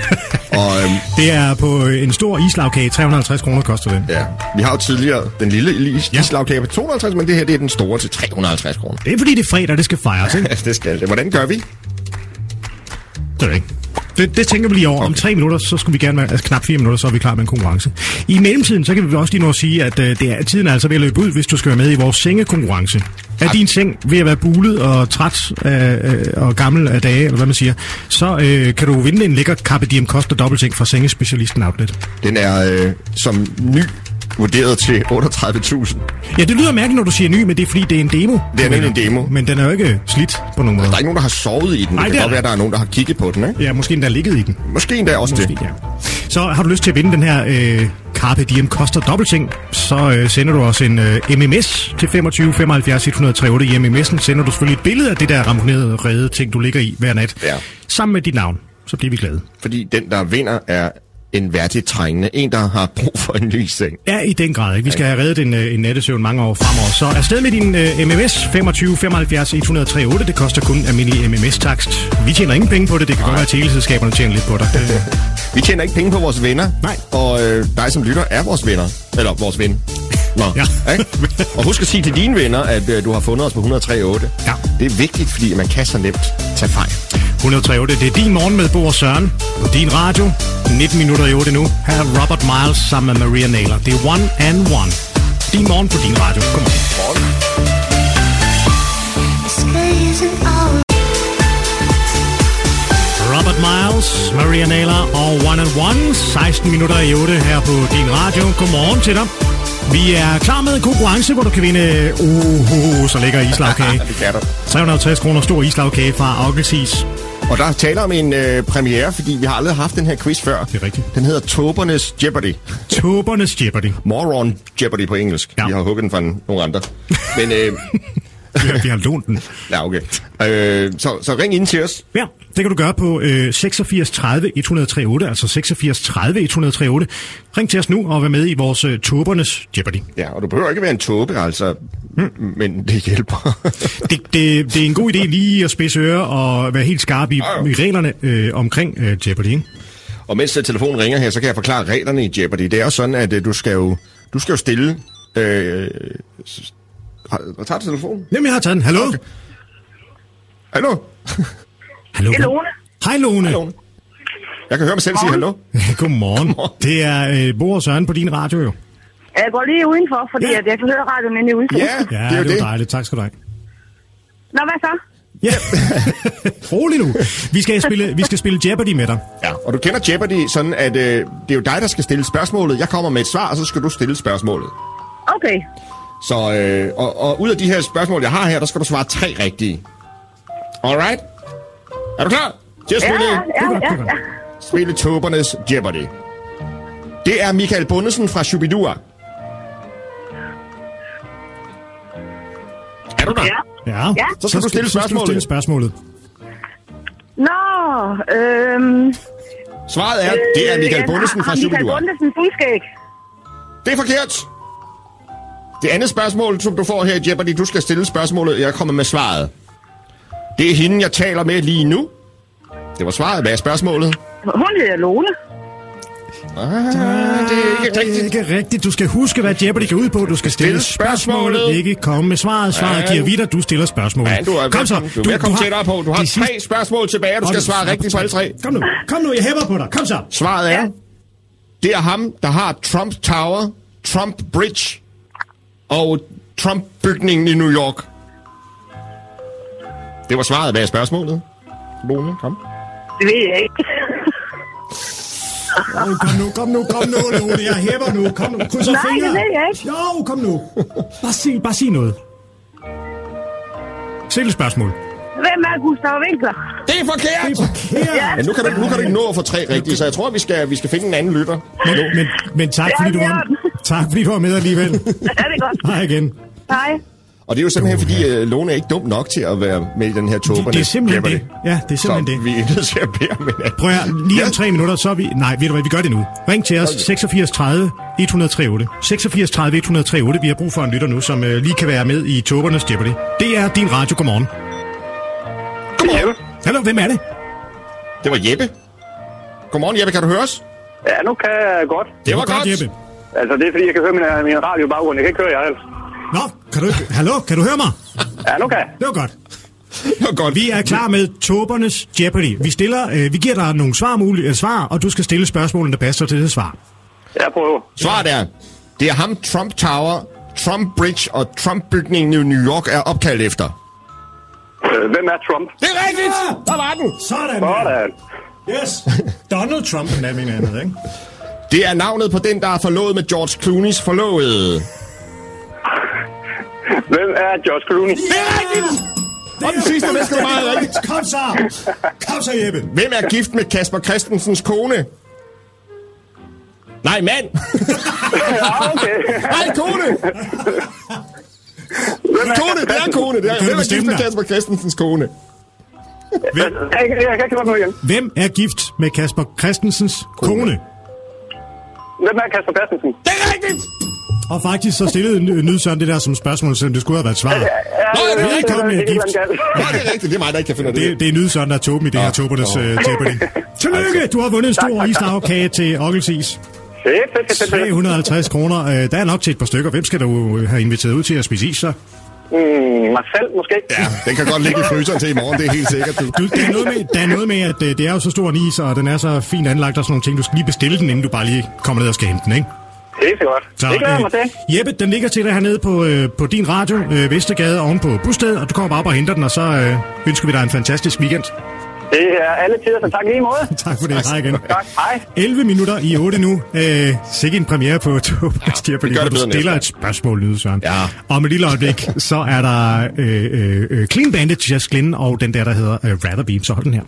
Og, øhm, det er på en stor islagkage. tre hundrede og halvtreds kroner koster den. Ja, vi har jo tidligere den lille is- ja. islagkage på to hundrede og halvtreds, men det her det er den store til tre hundrede og halvtreds kroner. Det er fordi det er fredag, det skal fejres, ikke? Det skal det. Hvordan gør vi? Det er ikke. Det, det tænker vi lige over. Okay. Om tre minutter, så skulle vi gerne være, altså knap fire minutter, så er vi klar med en konkurrence. I mellemtiden, så kan vi også lige nå at sige, at uh, det er, tiden er altså ved at løbe ud, hvis du skal være med i vores sengekonkurrence. Er din seng ved at være bulet og træt uh, uh, og gammel af dage, eller hvad man siger, så uh, kan du vinde en lækker Carpe Diem Koster dobbeltseng fra Sengespecialisten Outlet. Den er uh, som ny vurderet til otteogtredive tusind. Ja, det lyder mærkeligt, når du siger ny, men det er fordi, det er en demo. Det er nemlig en demo. Men den er jo ikke slidt på nogen måde. Der er ikke nogen, der har sovet i den. Nej, det kan det godt være, at der er nogen, der har kigget på den, ikke? Ja, måske endda ligget i den. Måske endda også måske, det. Ja. Så har du lyst til at vinde den her øh, Carpe Diem Koster dobbeltseng, så øh, sender du os en øh, M M S til femogtyve femoghalvfjerds et hundrede og tre otte. I M M S'en sender du selvfølgelig et billede af det der ramponerede rede ting, du ligger i hver nat. Ja. Sammen med dit navn. Så bliver vi glade. Fordi den, der vinder, er en værdigt trængende. En, der har brug for en ny seng. Ja, i den grad. Ikke? Vi skal have reddet en, en nattesøvn mange år fremover. Så afsted med din uh, M M S femogtyve femoghalvfjerds et hundrede og tre otte. Det koster kun almindelig M M S-takst. Vi tjener ingen penge på det. Det kan Nej. godt være, at teleselskaberne tjener lidt på dig. Vi tjener ikke penge på vores venner. Nej. Og øh, dig som lytter er vores venner. Eller vores ven. Nå, ja. Ikke? Og husk at sige til dine venner, at øh, du har fundet os på et hundrede og tre otte. Ja. Det er vigtigt, fordi man kan så nemt tage fejl. et hundrede og tre otte, det er din morgen med Bo og Søren. På din radio. nitten minutter i otte nu. Her er Robert Miles sammen med Maria Naylor. Det er One and One. Din morgen på din radio. Kom on. Morgen. Robert Miles, Maria Naylor og One and One. seksten minutter i otte her på din radio. Godmorgen til dig. Vi er klar med en konkurrence, hvor du kan vinde uh, uh, så lækker islagkage. Det kan du. tre hundrede og halvtreds kroner stor islagkage fra Oggelsis. Og der taler om en øh, premiere, fordi vi har aldrig haft den her quiz før. Det er rigtigt. Den hedder Tåbernes Jeopardy. Tåbernes Jeopardy. Moron Jeopardy på engelsk. Ja. Vi har hugget den fra nogle andre. Men, øh, vi, har, vi har lånt den. Ja, okay. Øh, så, så ring ind til os. Ja, det kan du gøre på øh, seksogfirs tredive et hundrede og tre otte, altså seksogfirs tredive et hundrede og tre otte. Ring til os nu og vær med i vores øh, Tåbernes Jeopardy. Ja, og du behøver ikke være en tåbe, altså, hmm. men det hjælper. det, det, det er en god idé lige at spidse ører og være helt skarp i, i reglerne øh, omkring øh, Jeopardy, ikke? Og mens telefonen ringer her, så kan jeg forklare reglerne i Jeopardy. Det er jo sådan, at øh, du skal jo, du skal jo stille... Øh, Har, tager du telefonen? Jamen, jeg har taget den. Hallo? Okay. Hallo? Hallo? Det er Lone. Hej, Lone. Hej, Lone. Jeg kan høre mig selv sige hallo. Godmorgen. Godmorgen. Det er øh, Bo og Søren på din radio, jo. Jeg går lige udenfor, fordi ja. jeg kan høre radioen inde i udsendelsen. Ja, ja, det er jo det. det. Er dejligt. Tak skal du have. Nå, hvad så? Ja, rolig nu. Vi skal spille, vi skal spille Jeopardy med dig. Ja, og du kender Jeopardy sådan, at øh, det er jo dig, der skal stille spørgsmålet. Jeg kommer med et svar, og så skal du stille spørgsmålet. Okay. Så, øh, og, og ud af de her spørgsmål, jeg har her, der skal du svare tre rigtige. Alright? Er du klar til at spille, ja, ja, ja, ja. spille Tåbernes Jeopardy? Det er Michael Bundesen fra Shubidua. Er du der? Ja. Ja, ja. Så skal, så skal du stille så skal spørgsmålet. du stille spørgsmålet. Nå, øhm... Svaret er, det er Michael Bundesen fra Shubidua. Michael Bundesen fuldskæg. Det er forkert. Det andet spørgsmål, som du får her i Jeopardy, du skal stille spørgsmålet, jeg kommer med svaret. Det er hende, jeg taler med lige nu. Det var svaret. Hvad er spørgsmålet? Hun hedder Lone. Ah, det er ikke rigtigt. Det er ikke rigtigt. Du skal huske, hvad Jeopardy går ud på. Du skal stille Stil spørgsmålet. spørgsmålet, ikke komme med svaret. Svaret Ja. giver videre, du stiller spørgsmålet. Ja, du er kom så. Du, du er ved at komme tættere på. Du har de tre sidste... spørgsmål tilbage, og du skal svare rigtigt på alle tre. Kom nu, kom nu, jeg hæpper på dig. Kom så. Svaret er, det er ham, der har Trump Tower, Trump Bridge og Trump-bygningen i New York. Det var svaret. Hvad er spørgsmålet? Lone, kom. Det ved jeg ikke. Oh, kom nu, kom nu, kom nu, Lone. Jeg hæpper nu. Kom nu, krydser Nej, fingre. det ved jeg ikke. Jo, kom nu. Bare sig, bare sig noget. Stille spørgsmål. Hvem er Gustav Winkler? Det er forkert! Det er forkert. Ja. Men nu kan, du, nu kan du ikke nå at få tre rigtige, så jeg tror, vi skal, vi skal finde en anden lytter. Men, men, men tak, fordi du var, tak, fordi du var med alligevel. Ja, det er godt. Hej igen. Hej. Og det er jo simpelthen, fordi uh, Lone er ikke dum nok til at være med i den her Tåbernes Det er simpelthen Jeopardy. det. Ja, det er simpelthen så det. vi er nødt til at bede om en anden. Prøv at lige om tre minutter, så er vi... Nej, ved du hvad, vi gør det nu. Ring til os, seksogfirs tredive et hundrede og tre otte. seksogfirs tredive et hundrede og tre otte. Vi har brug for en lytter nu, som uh, lige kan være med i Tåbernes Jeopardy. Det er din radio. Godmorgen. Godmorgen. Hallo, hvem er det? Det var Jeppe. Godmorgen, Jeppe. Kan du høre os? Ja, nu kan jeg godt. Det var godt. Jeppe. Altså, det er fordi, jeg kan høre min, min radio i baggrunden. Jeg kan ikke høre jer ellers. Nå, kan du ikke... Hallo, kan du høre mig? Ja, nu kan jeg. Det var godt. Det var godt. Vi er klar med Tåbernes Jeopardy. Vi stiller, øh, vi giver dig nogle svar, mulige, øh, svar, og du skal stille spørgsmålene, der passer til det svar. Jeg prøver. Svaret er, det er ham, Trump Tower, Trump Bridge og Trump-bygningen i New York er opkaldt efter. Øh, hvem er Trump? Det er rigtigt! Ja! Der var den! Sådan. Sådan. Yes. Donald Trump, den anden andet, ikke? Det er navnet på den, der er forlovet med George Clooney's forlovede. Hvem er George Clooney? Det er rigtigt! Og den sidste, det skal du meget rigtigt. Kom så! Kom så, Jeppe! Hvem er gift med Kasper Christensens kone? Nej, mand! Ja, okay. Nej, kone! Kone, det er kone. Det er. Hvem er gift med Kasper Christensens kone? Hvem, Jeg, jeg, jeg kan ikke høre noget igen. hvem er gift med Kasper Christensens kone? Hvem er Kasper Christensen? Det er rigtigt! Og faktisk så stillede Nyd Søren det der som spørgsmål, selvom det skulle have været et svar. Ja, Nå, ja, det er ikke kommet med gift. Nej, det er rigtigt. Det er mig, der ikke kan finde det. Det, det er Nyd Søren, der er Toben i det her Tåbernes uh, Jeopardy. Tillykke! Du har vundet en stor islagkage til Oggelsis. Fedt, fedt, fedt, fedt. tre hundrede og halvtreds kroner. Uh, der er nok til et par stykker. Hvem skal du have inviteret ud til at spise is, så? Mm, mig selv, måske. Ja, den kan godt ligge i fryseren til i morgen, det er helt sikkert. Du. Du, der, er noget med, der er noget med, at uh, det er jo så stor en is, og den er så fint anlagt og sådan nogle ting. Du skal lige bestille den, inden du bare lige kommer ned og skal hente den, ikke? Helt godt. Så, det glæder jeg mig til. Jeppe, den ligger til dig hernede på, øh, på din radio, øh, Vestergade, oven på Busted, og du kommer bare op og henter den, og så øh, ønsker vi dig en fantastisk weekend. Det er alle tider, så tak lige måde. Tak for det. Hej igen. Tak, hej. elleve minutter i otte nu. Øh, sikke en premiere på Tobias ja, Jeopardy, hvor du stiller et spørgsmål, lyde, Søren. Ja. Om et lille øjeblik, så er der øh, øh, Clean Bandit, Jess Glynn og den der, der hedder øh, Rather Be. Så hold den her.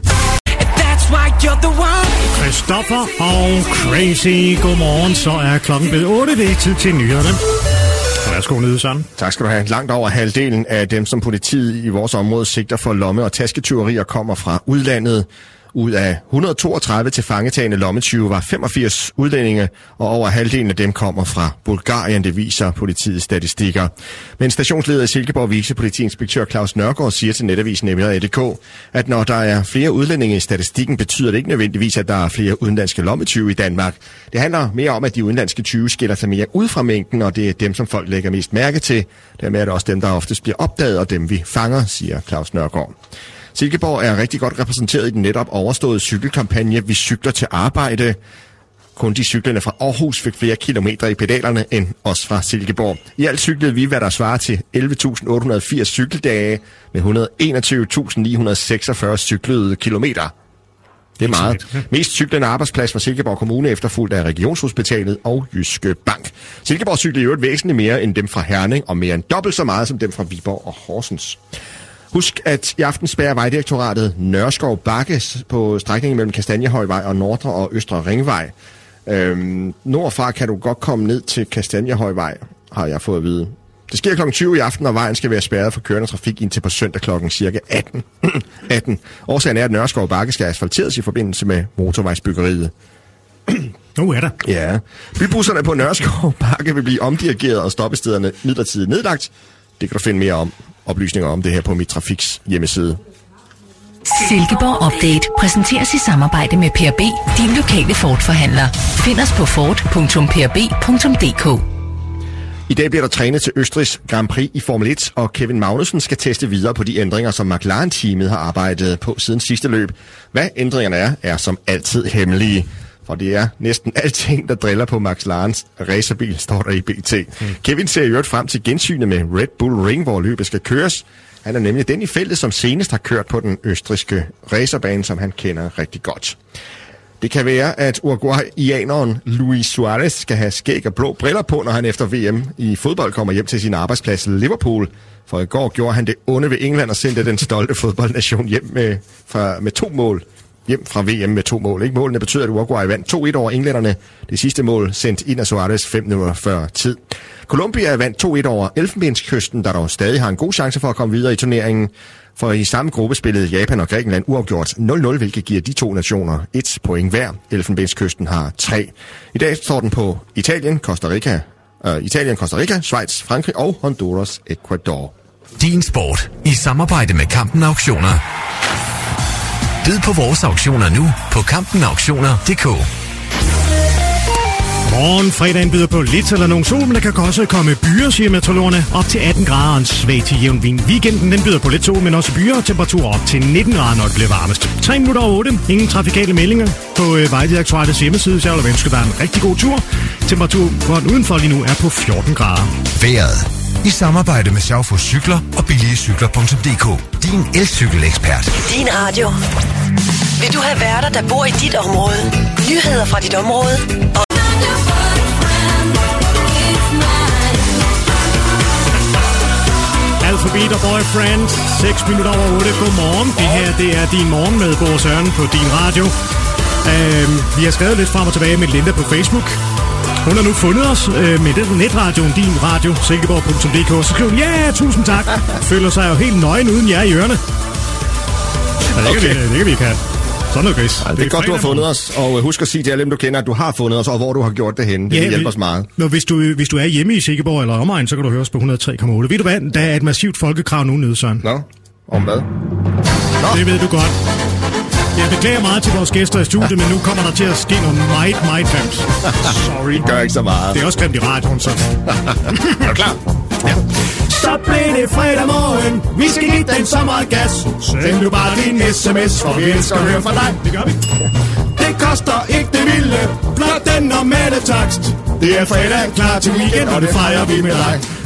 Christoffer og Crazy. Godmorgen, så er klokken blevet otte. Det er tid til nyhederne. Værsgo, Nyde Søren. Tak skal du have. Langt over halvdelen af dem, som politiet i vores område sigter for lomme- og tasketyverier, kommer fra udlandet. Ud af et hundrede og toogtredive til fangetagende lommetyve var femogfirs udlændinge, og over halvdelen af dem kommer fra Bulgarien, det viser politiets statistikker. Men stationsleder i Silkeborg vicepolitiinspektør Claus Nørgaard siger til netavisen M J punktum d k, at når der er flere udlændinge i statistikken, betyder det ikke nødvendigvis, at der er flere udenlandske lommetyve i Danmark. Det handler mere om, at de udenlandske tyve skiller sig mere ud fra mængden, og det er dem, som folk lægger mest mærke til. Dermed er det også dem, der oftest bliver opdaget, og dem vi fanger, siger Claus Nørgaard. Silkeborg er rigtig godt repræsenteret i den netop overståede cykelkampagne Vi cykler til arbejde. Kun de cyklerne fra Aarhus fik flere kilometer i pedalerne end os fra Silkeborg. I alt cyklede vi, hvad der svarer til elleve tusind otte hundrede og firs cykeldage med et hundrede og enogtyve tusind ni hundrede og seksogfyrre cyklede kilometer. Det er meget. Mest cyklende arbejdsplads var Silkeborg Kommune, efterfulgt af Regionshospitalet og Jyske Bank. Silkeborg cyklede i øvrigt væsentligt mere end dem fra Herning, og mere end dobbelt så meget som dem fra Viborg og Horsens. Husk, at i aften spærrer Vejdirektoratet Nørreskov Bakke på strækningen mellem Kastanjehøjvej og Nordre og Østre Ringvej. Øhm, nordfra kan du godt komme ned til Kastanjehøjvej, har jeg fået at vide. Det sker klokken tyve i aften, og vejen skal være spærret for kørende trafik indtil på søndag klokken cirka atten. atten. Årsagen er, at Nørreskov Bakke skal asfalteres i forbindelse med motorvejsbyggeriet. Nu er der. Ja. Bybusserne på Nørreskov Bakke vil blive omdirigeret, og stoppestederne midlertidigt nedlagt. Det kan du finde mere om. Oplysninger om det her på Mit Trafiks hjemmeside. Silkeborg Update præsenteres i samarbejde med P R B, din lokale Ford-forhandler. Find os på ford punktum p r b punktum d k. I dag bliver der trænet til Østrigs Grand Prix i Formel et, og Kevin Magnussen skal teste videre på de ændringer, som McLaren-teamet har arbejdet på siden sidste løb. Hvad ændringerne er, er som altid hemmelige. For det er næsten alting, der driller på Max Larens racerbil, står der i B T. Mm. Kevin ser i øvrigt frem til gensynet med Red Bull Ring, hvor løbet skal køres. Han er nemlig den i feltet, som senest har kørt på den østrigske racerbane, som han kender rigtig godt. Det kan være, at Uruguayaneren Luis Suarez skal have skæg og blå briller på, når han efter V M i fodbold kommer hjem til sin arbejdsplads Liverpool. For i går gjorde han det onde ved England og sendte den stolte fodboldnation hjem med, fra, med to mål. Hjem fra V M med to mål. Ikke? Målene betyder, at Uruguay vandt to et over englænderne. Det sidste mål sendt ind af Suarez fem minutter før tid. Colombia vandt to et over Elfenbenskysten, der dog stadig har en god chance for at komme videre i turneringen. For i samme gruppe spillede Japan og Grækenland uafgjort nul nul, hvilket giver de to nationer et point hver. Elfenbenskysten har tre. I dag står den på Italien, Costa Rica, øh, Italien, Costa Rica, Schweiz, Frankrig og Honduras, Ecuador. Din sport i samarbejde med Kampen Auktioner. Bid på vores auktioner nu på kampen auktioner punktum d k. Morgen fredagen byder på lidt eller nogen sol, men der kan også komme byer, siger meteorologerne. Op til atten grader og en svag til jævn vind. Weekenden den byder på lidt sol, men også byer og temperaturer op til nitten grader, når det bliver varmest. tre minutter over otte. Ingen trafikale meldinger på øh, Vejdirektoratets hjemmeside, så jeg vil ønske dig en rigtig god tur. Temperaturen udenfor lige nu er på fjorten grader. Vejret i samarbejde med Schaufus Cykler og billige cykler punktum d k. Din elcykelekspert. Din radio. Vil du have værter, der bor i dit område? Nyheder fra dit område? Og Alphabet og Boyfriend, seks minutter over otte. Godmorgen. Det her, det er din morgen med Bo Søren på din radio. Uh, vi har skrevet lidt frem og tilbage med Linda på Facebook. Hun har nu fundet os uh, med den netradioen, din radio, silkeborg punktum d k. Så skriver hun, ja, tusind tak. Føler sig jo helt nøgen uden jer i ørerne. Ja, det, okay. kan vi, det kan vi ikke have. Sådan noget, Chris. Ja, det er godt, du har fundet os, og husk at sige til alle dem, du kender, at du har fundet os, og hvor du har gjort det henne. Det ja, hjælper os meget. Nå, hvis, du, hvis du er hjemme i Silkeborg eller omegn, så kan du høre os på hundrede og tre komma otte. Ved du hvad? Der er et massivt folkekrav nu nede, Søren. Nå, om hvad? Nå. Det ved du godt. Jeg beklager meget til vores gæster i studiet, men nu kommer der til at ske noget meget, meget grimt. Sorry. Det gør ikke så meget. Det er også grimt i radioen, så. Er du klar? Ja. Så blev det fredag morgen. Vi skal give den så meget gas. Send du bare din sms, for vi elsker at høre fra dig. Det gør vi. Det koster ikke det vilde. Blot den normale takst. Det er fredag, klar til weekend, og det fejrer vi med dig.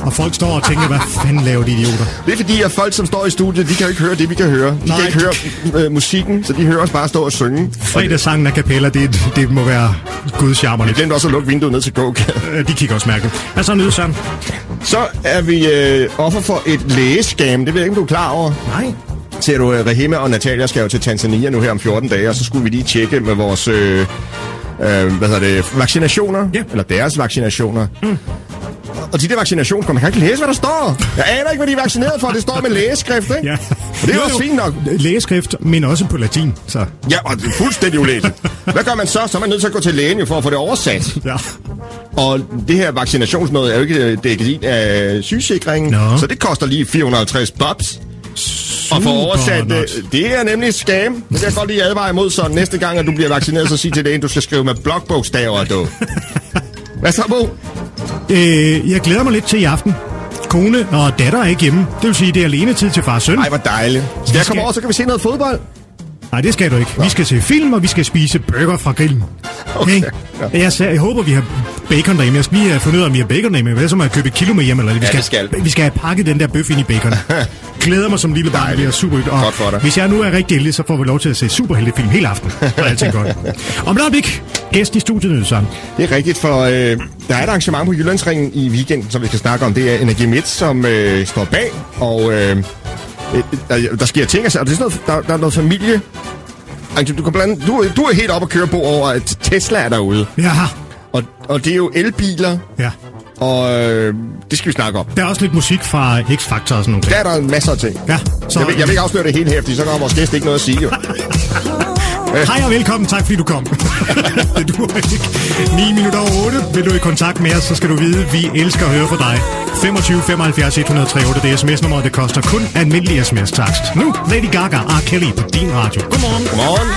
Og folk står og tænker, hvad fanden laver de idioter? Det er fordi, at folk, som står i studiet, de kan jo ikke høre det, vi kan høre. De Nej. kan ikke høre øh, musikken, så de hører os bare stå og synge. Fredagssangen af kapella, det, det må være gudsjarmerligt. Vi glemte også at lukke vinduet ned til gågaden. De kigger også mærkeligt. Hvad så nyde, Søren? Så er vi øh, offer for et lægeskam. Det ved jeg ikke, om du er klar over. Nej. Ser du, uh, Rahima og Natalia skal jo til Tanzania nu her om fjorten dage, og så skulle vi lige tjekke med vores øh, øh, hvad hedder det, vaccinationer. Ja. Eller deres vaccinationer. Mm. Og de der vaccinationer, man kan ikke læse, hvad der står. Jeg aner ikke, hvad de er vaccineret for. Det står med lægeskrift, ikke? Ja. Og det er jo også fint nok. Lægeskrift, men også på latin. Så. Ja, og det er fuldstændig ulæseligt. Hvad gør man så? Så er man nødt til at gå til lægen jo for at få det oversat. Ja. Og det her vaccinationsnød er jo ikke dækket ind af sygesikringen, Nå. så det koster lige fire hundrede og halvtreds bobs. Og for oversat, det, det er nemlig et scam. Det vil jeg godt lige advare imod, så næste gang, at du bliver vaccineret, så sig til lægen, du skal skrive med blokbogstaver, du. Hvad så, Bo? Øh, jeg glæder mig lidt til i aften. Kone og datter er ikke hjemme. Det vil sige, det er alene tid til far og søn. Ej, hvor dejligt. Skal jeg komme over, så kan vi se noget fodbold? Nej, det skal du ikke. Vi skal se film, og vi skal spise burger fra grillen. Okay. Hey. Ja. Jeg, jeg håber, vi har bacon derhjemme. Jeg skal lige have fundet ud af, om vi har bacon derhjemme. Hvad så må jeg købe et kilo med hjem? Eller vi Ja, skal, det skal. Vi skal have pakket den der bøf ind i bacon. Glæder mig som lille barn. Det bliver super godt. Godt for dig. Hvis jeg nu er rigtig heldig, så får vi lov til at se superheltefilm hele aften. Så er alting godt. Om et øjeblik, gæst i studiet nu, Søren. Det er rigtigt, for øh, der er et arrangement på Jyllandsringen i weekenden, som vi skal snakke om. Det er Energimidt, som øh, står bag, og øh, der, der sker ting, altså, og det er sådan noget, der, der er noget familie. Du, kan blande, du, du er helt oppe at køre på over, at Tesla er derude. Ja. Og, og det er jo elbiler, Ja. og øh, det skal vi snakke om. Der er også lidt musik fra X-Factor og sådan noget. Der er der masser af ting. Ja, så... Jeg vil, jeg vil ikke afsløre det hele her, fordi så kommer vores gæst ikke noget at sige, jo. Hej og velkommen, tak fordi du kom. Det duer ikke. ni minutter over otte. Vil du i kontakt med os, så skal du vide, vi elsker at høre fra dig. femogtyve femoghalvfjerds et hundrede og tre otte, det er sms-nummeret, det koster kun almindelig sms-takst. Nu, Lady Gaga og R. Kelly på din radio. Godmorgen. Godmorgen.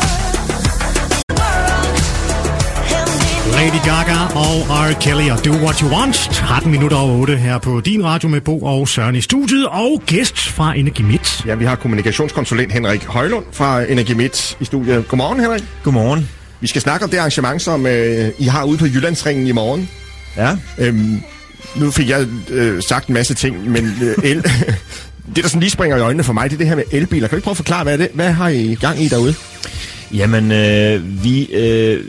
Lady Gaga og R. Kelly og Do What You Want. tretten minutter over otte her på din radio med Bo og Søren i studiet. Og gæst fra Energimidt. Ja, vi har kommunikationskonsulent Henrik Højlund fra Energimidt i studiet. Godmorgen, Henrik. Godmorgen. Vi skal snakke om det arrangement, som øh, I har ude på Jyllandsringen i morgen. Ja. Øhm, nu fik jeg øh, sagt en masse ting, men øh, el... det, der sådan lige springer i øjnene for mig, det er det her med elbiler. Kan du ikke prøve at forklare, hvad er det? Hvad har I gang i derude? Jamen, øh, vi øh,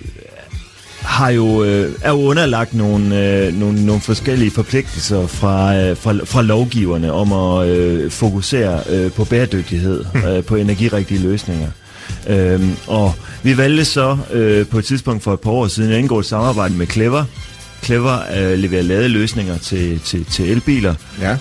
har jo, øh, er jo underlagt nogle, øh, nogle, nogle forskellige forpligtelser fra, øh, fra, fra lovgiverne om at øh, fokusere øh, på bæredygtighed, øh, på energirigtige løsninger. Øhm, og vi valgte så øh, på et tidspunkt for et par år siden at indgå et samarbejde med Clever. Clever øh, leverer ladeløsninger til, til, til elbiler.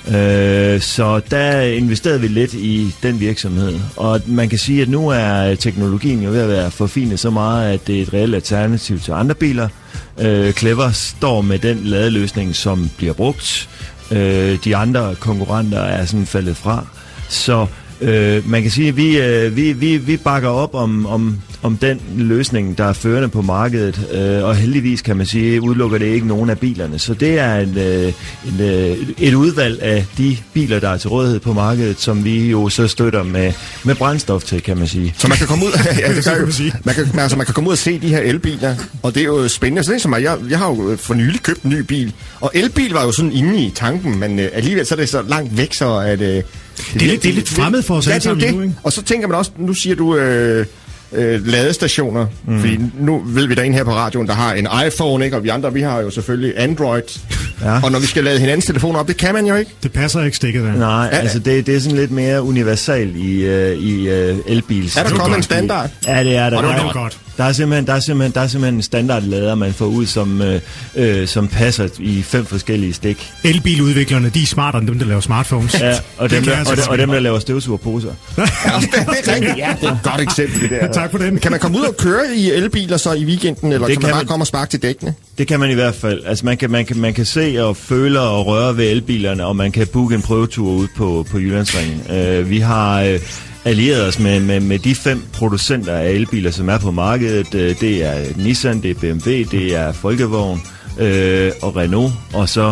Ja. Øh, så der investerede vi lidt i den virksomhed. Og man kan sige, at nu er teknologien jo ved at være forfinet så meget, at det er et reelt alternativ til andre biler. Øh, Clever står med den ladeløsning, som bliver brugt. Øh, de andre konkurrenter er sådan faldet fra. Så øh, man kan sige, at vi, øh, vi, vi, vi bakker op om, om, om den løsning, der er førende på markedet, øh, og heldigvis kan man sige, udelukker det ikke nogen af bilerne. Så det er en, øh, en, øh, et udvalg af de biler, der er til rådighed på markedet, som vi jo så støtter med, med brændstof til, kan man sige. Så man kan komme ud, ja, det kan jo sige. Man kan, altså, man kan komme ud og se de her elbiler, og det er jo spændende. Så det er som mig, jeg, jeg har jo for nylig købt en ny bil, og elbil var jo sådan inde i tanken, men øh, alligevel så er det så langt væk, så at... Øh, Det er, lidt, det er lidt fremmed for os ja, alle sammen det. nu, ikke? Og så tænker man også, nu siger du øh, øh, ladestationer, mm. fordi nu ved vi, der er en her på radioen, der har en iPhone, ikke? Og vi andre, vi har jo selvfølgelig Android. Ja. Og når vi skal lade hinandens telefoner op, det kan man jo ikke. Det passer ikke stikket der. Nej, ja, altså det, det er sådan lidt mere universal i, uh, i uh, elbils. Er der kommet en standard? Ja, det er der. Og det der, er godt. Der er simpelthen, der er simpelthen, der er simpelthen en standardlader, man får ud, som, øh, øh, som passer i fem forskellige stik. Elbiludviklerne, de er smartere end dem, der laver smartphones. Ja, og dem, der, altså og, de, og dem, der laver støvsugerposer. Ja, det er rigtigt. Ja, det er et godt eksempel, det der. Tak for den. Kan man komme ud og køre i elbiler så i weekenden, eller det kan man kan bare man, komme og sparke til dækkene? Det kan man i hvert fald. Altså man kan, man kan, man kan se og føle og røre ved elbilerne, og man kan booke en prøvetur ud på, på Jyllandsringen. Uh, vi har... Uh, allieret os med, med, med de fem producenter af elbiler, som er på markedet. Det er Nissan, det er B M W, det er Volkswagen øh, og Renault, og så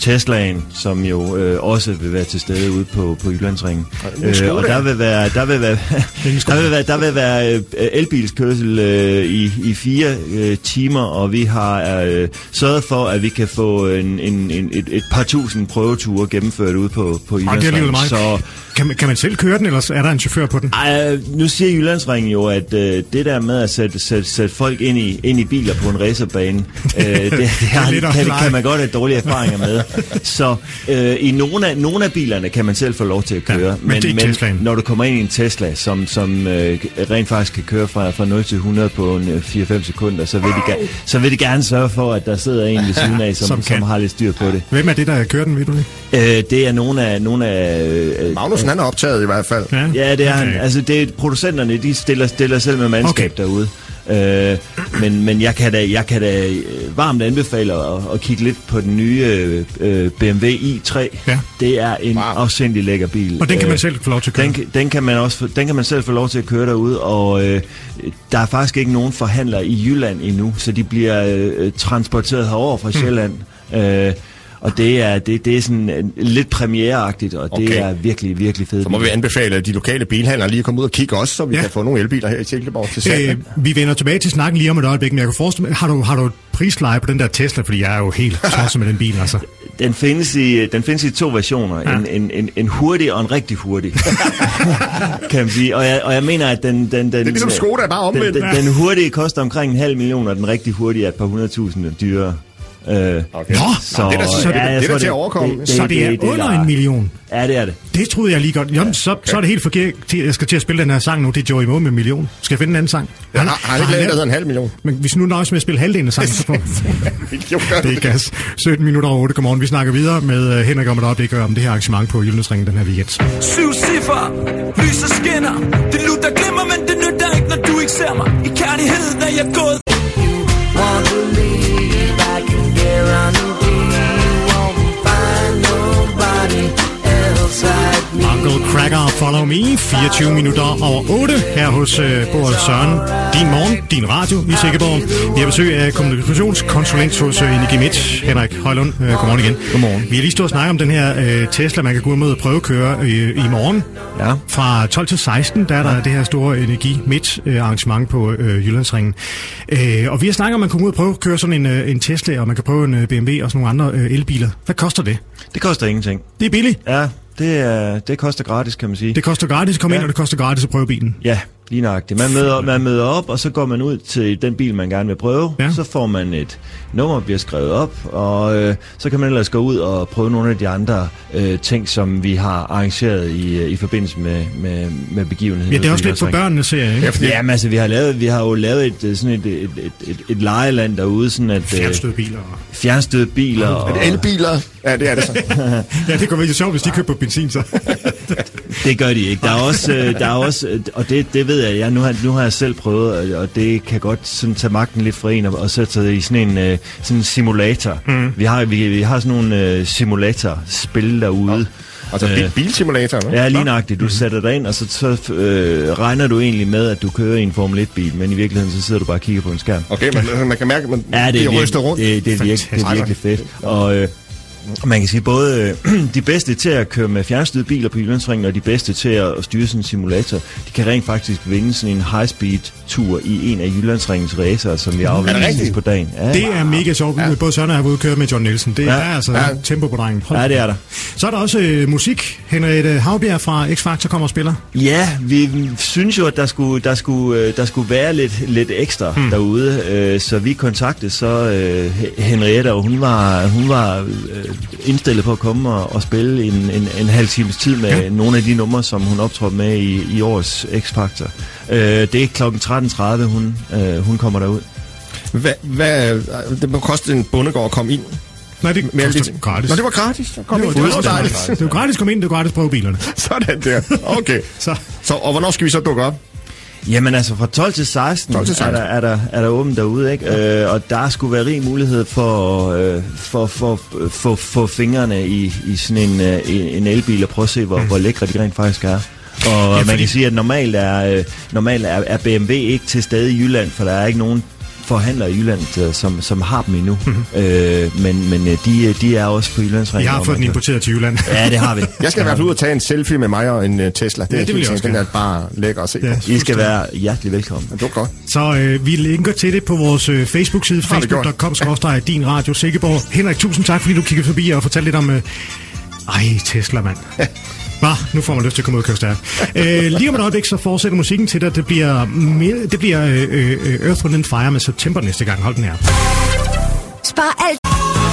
Teslaen, som jo øh, også vil være til stede ude på, på Jyllandsringen. Øh, og der vil være, der vil være, der vil være, der vil være øh, elbilskørsel øh, i, i fire øh, timer, og vi har øh, sørget for, at vi kan få en, en, en, et, et par tusind prøveture gennemført ude på, på Jyllandsringen. Så kan man, kan man selv køre den, eller er der en chauffør på den? Ej, nu siger Jyllandsringen jo, at øh, det der med at sætte, sætte, sætte folk ind i, ind i biler på en racerbane, øh, det, det, har, det, kan, det kan man godt have dårlige erfaringer med. Så øh, i nogle af, nogle af bilerne kan man selv få lov til at køre, ja, men, men, men når du kommer ind i en Tesla, som, som øh, rent faktisk kan køre fra, fra nul til hundrede på en, øh, fire til fem sekunder, så vil, de, så vil de gerne sørge for, at der sidder en ved siden af, som, som, som har lidt styr på det. Hvem er det, der kører den, ved du det? Øh, det er nogle af... Nogle af øh, Magnussen, han er optaget i hvert fald. Ja, ja det er okay. han. Altså, det er, producenterne, de stiller, stiller selv med mandskab okay. derude. Øh, men, men jeg kan da, jeg kan da varmt anbefale at, at kigge lidt på den nye øh, B M W i tre. Ja. Det er en wow. afsindig lækker bil. Og den kan man selv få lov til at køre? Den, den, kan man også, den kan man selv få lov til at køre derude, og øh, der er faktisk ikke nogen forhandlere i Jylland endnu, så de bliver øh, transporteret herover fra Sjælland. Mm. Øh, Og det er, det, det er sådan lidt premiereagtigt, og det okay. er virkelig, virkelig fedt. Så må vi anbefale de lokale bilhandlere lige at komme ud og kigge også, så vi ja. kan få nogle elbiler her i Silkeborg til salg. Øh, vi vender tilbage til snakken lige om et øjeblik, men jeg kan forestille mig, har du, har du et prisleje på den der Tesla, fordi jeg er jo helt tosset med den bil, altså. Den findes i, den findes i to versioner. Ja. En, en, en, en hurtig og en rigtig hurtig, kan man sige. Og jeg, og jeg mener, at den... den, den det er ligesom Skoda, bare omvendt. Den, den, den hurtige koster omkring en halv million, og den rigtig hurtige er et par hundredtusind dyrere. Øh, okay. Nå, så, det er der, så det, ja, det, det er der til at overkomme. Det, det, så det er det, under det, en million? Ja, det er det. Det troede jeg lige godt. Jamen, så, okay. så er det helt forkert. Jeg skal til at spille den her sang nu. Det er Joey Moe med en million. Skal jeg finde en anden sang? Ja, han har, har ikke lavet, der hedder en halv million. Men hvis nu nøjes med at spille halvdelen af sangen, så får det er gas. sytten minutter over otte. Godmorgen. Vi snakker videre med uh, Henrik om et øjeblik om det her arrangement på Jyllandsringen den her weekend. Syv ciffer, lys og skinner. Det lutter glimmer, men det nytter ikke, når du ikke ser mig. I kærligheden er jeg gået. Uncle Cracker, Follow Me, fireogtyve minutter over otte, her hos øh, Boris Søren. Din morgen, din radio i Silkeborg. Vi har besøg af kommunikationskonsulent hos øh, Energi Midt, Henrik Højlund. Øh, godmorgen igen. Godmorgen. Vi har lige stået og snakket om den her øh, Tesla, man kan gå ud og prøvekøre øh, i morgen. Ja. Fra tolv til seksten, der er der ja. det her store Energi Midt øh, arrangement på øh, Jyllandsringen. Øh, og vi har snakket om, at man kan gå ud og prøvekøre sådan en, øh, en Tesla, og man kan prøve en øh, B M W og sådan nogle andre øh, elbiler. Hvad koster det? Det koster ingenting. Det er billigt? Ja. Det, er, det koster gratis, kan man sige. Det koster gratis at komme ja. ind, og det koster gratis at prøve bilen. Ja, lige nøjagtigt. Man møder, man møder op, og så går man ud til den bil, man gerne vil prøve. Ja. Så får man et nummer, bliver skrevet op, og øh, så kan man ellers gå ud og prøve nogle af de andre øh, ting, som vi har arrangeret i, i forbindelse med, med, med begivenheden. Ja, det er også lidt for børnene, ser jeg, ikke? Ja, men altså, vi har, lavet, vi har jo lavet et, sådan et, et, et, et, et lejeland derude, sådan at... Fjernstødte biler. Fjernstødte biler. Og... Er det elbiler? Ja, det er det så. Ja, det går virkelig sjovt, hvis de køber på benzin, så. Det gør de ikke. Der er også, der er også og det, det ved jeg, jeg nu har, nu har jeg selv prøvet, og det kan godt sådan tage magten lidt fra en og, og sætte sig i sådan en, sådan en simulator. Mm. Vi har, vi, vi har sådan nogle uh, simulator-spil derude. Ja. Altså bil, bilsimulator, ne? Ja, lige nøjagtigt. Du sætter dig ind, og så, så øh, regner du egentlig med, at du kører i en Formel et-bil, men i virkeligheden så sidder du bare og kigger på en skærm. Okay, man, man kan mærke, at man ja, det bliver rystet rundt. Det, det, er virkelig, det er virkelig fedt. Og øh, man kan sige, både øh, de bedste til at køre med fjernstyrede biler på Jyllandsringen, og de bedste til at styre sådan en simulator, de kan rent faktisk vinde sådan en high-speed-tur i en af Jyllandsringens racer, som vi afvinder på dagen. Ja. Det er mega sjovt. Ja. Både Søren og jeg har været ude køre med John Nielsen. Det ja. er altså ja. tempo på drengen. Ja, det er der. Så er der også øh, musik. Henriette Havbjerg fra X-Factor kommer og spiller. Ja, vi synes jo, at der skulle, der skulle, der skulle være lidt, lidt ekstra hmm. derude, øh, så vi kontaktede så øh, Henriette, og hun var, hun var øh, indstillet på at komme og, og spille en, en, en halv times tid med ja. nogle af de numre, som hun optrådte med i, i årets X-Factor. Øh, det er klokken tretten tredive, hun, øh, hun kommer derud. Hvad, hvad, det må koste en bondegård at komme ind? Nej, det koster gratis. Nå, det var gratis. Kom det, ind. Var, det, var dejligt. Det var gratis at komme ind, det var gratis at prøve bilerne. Sådan der. Okay. så. Så, og hvornår skal vi så dukke op? Jamen altså fra tolv til seksten, tolv til seksten. Er, der, er, der, er der åbent derude, ikke? Ja. Øh, og der skulle være rig mulighed for øh, for, for, for, for fingrene i, i sådan en, øh, en elbil og prøve at se, hvor, mm. hvor lækre de rent faktisk er. Og ja, man kan sige, at normalt er, øh, normalt er, er B M W ikke til stede i Jylland, for der er ikke nogen forhandlere i Jylland, øh, som, som har dem endnu. Mm-hmm. Øh, men men øh, de, de er også på Jyllandsringen. Jeg har fået den importeret til Jylland. Ja, det har vi. Jeg skal i hvert fald ud og tage en selfie med mig og en uh, Tesla. Det, ja, er det vil jeg også gerne. Den er bare lækker at se. Ja, I skal være hjertelig velkommen. Ja, det var godt. Så øh, vi linker til det på vores øh, Facebook-side, facebook punktum com skråstreg din radio Silkeborg. Henrik, tusind tak, fordi du kiggede forbi og fortalte lidt om... Øh... Ej, Tesla, mand. Nå, nu får man lyst til at komme ud og køre stærkt. Øh, lige om et øjeblik, så fortsætter musikken til dig. Det bliver, mere, det bliver øh, øh, Earth, Wind and Fire med September næste gang. Hold den her. Spar alt.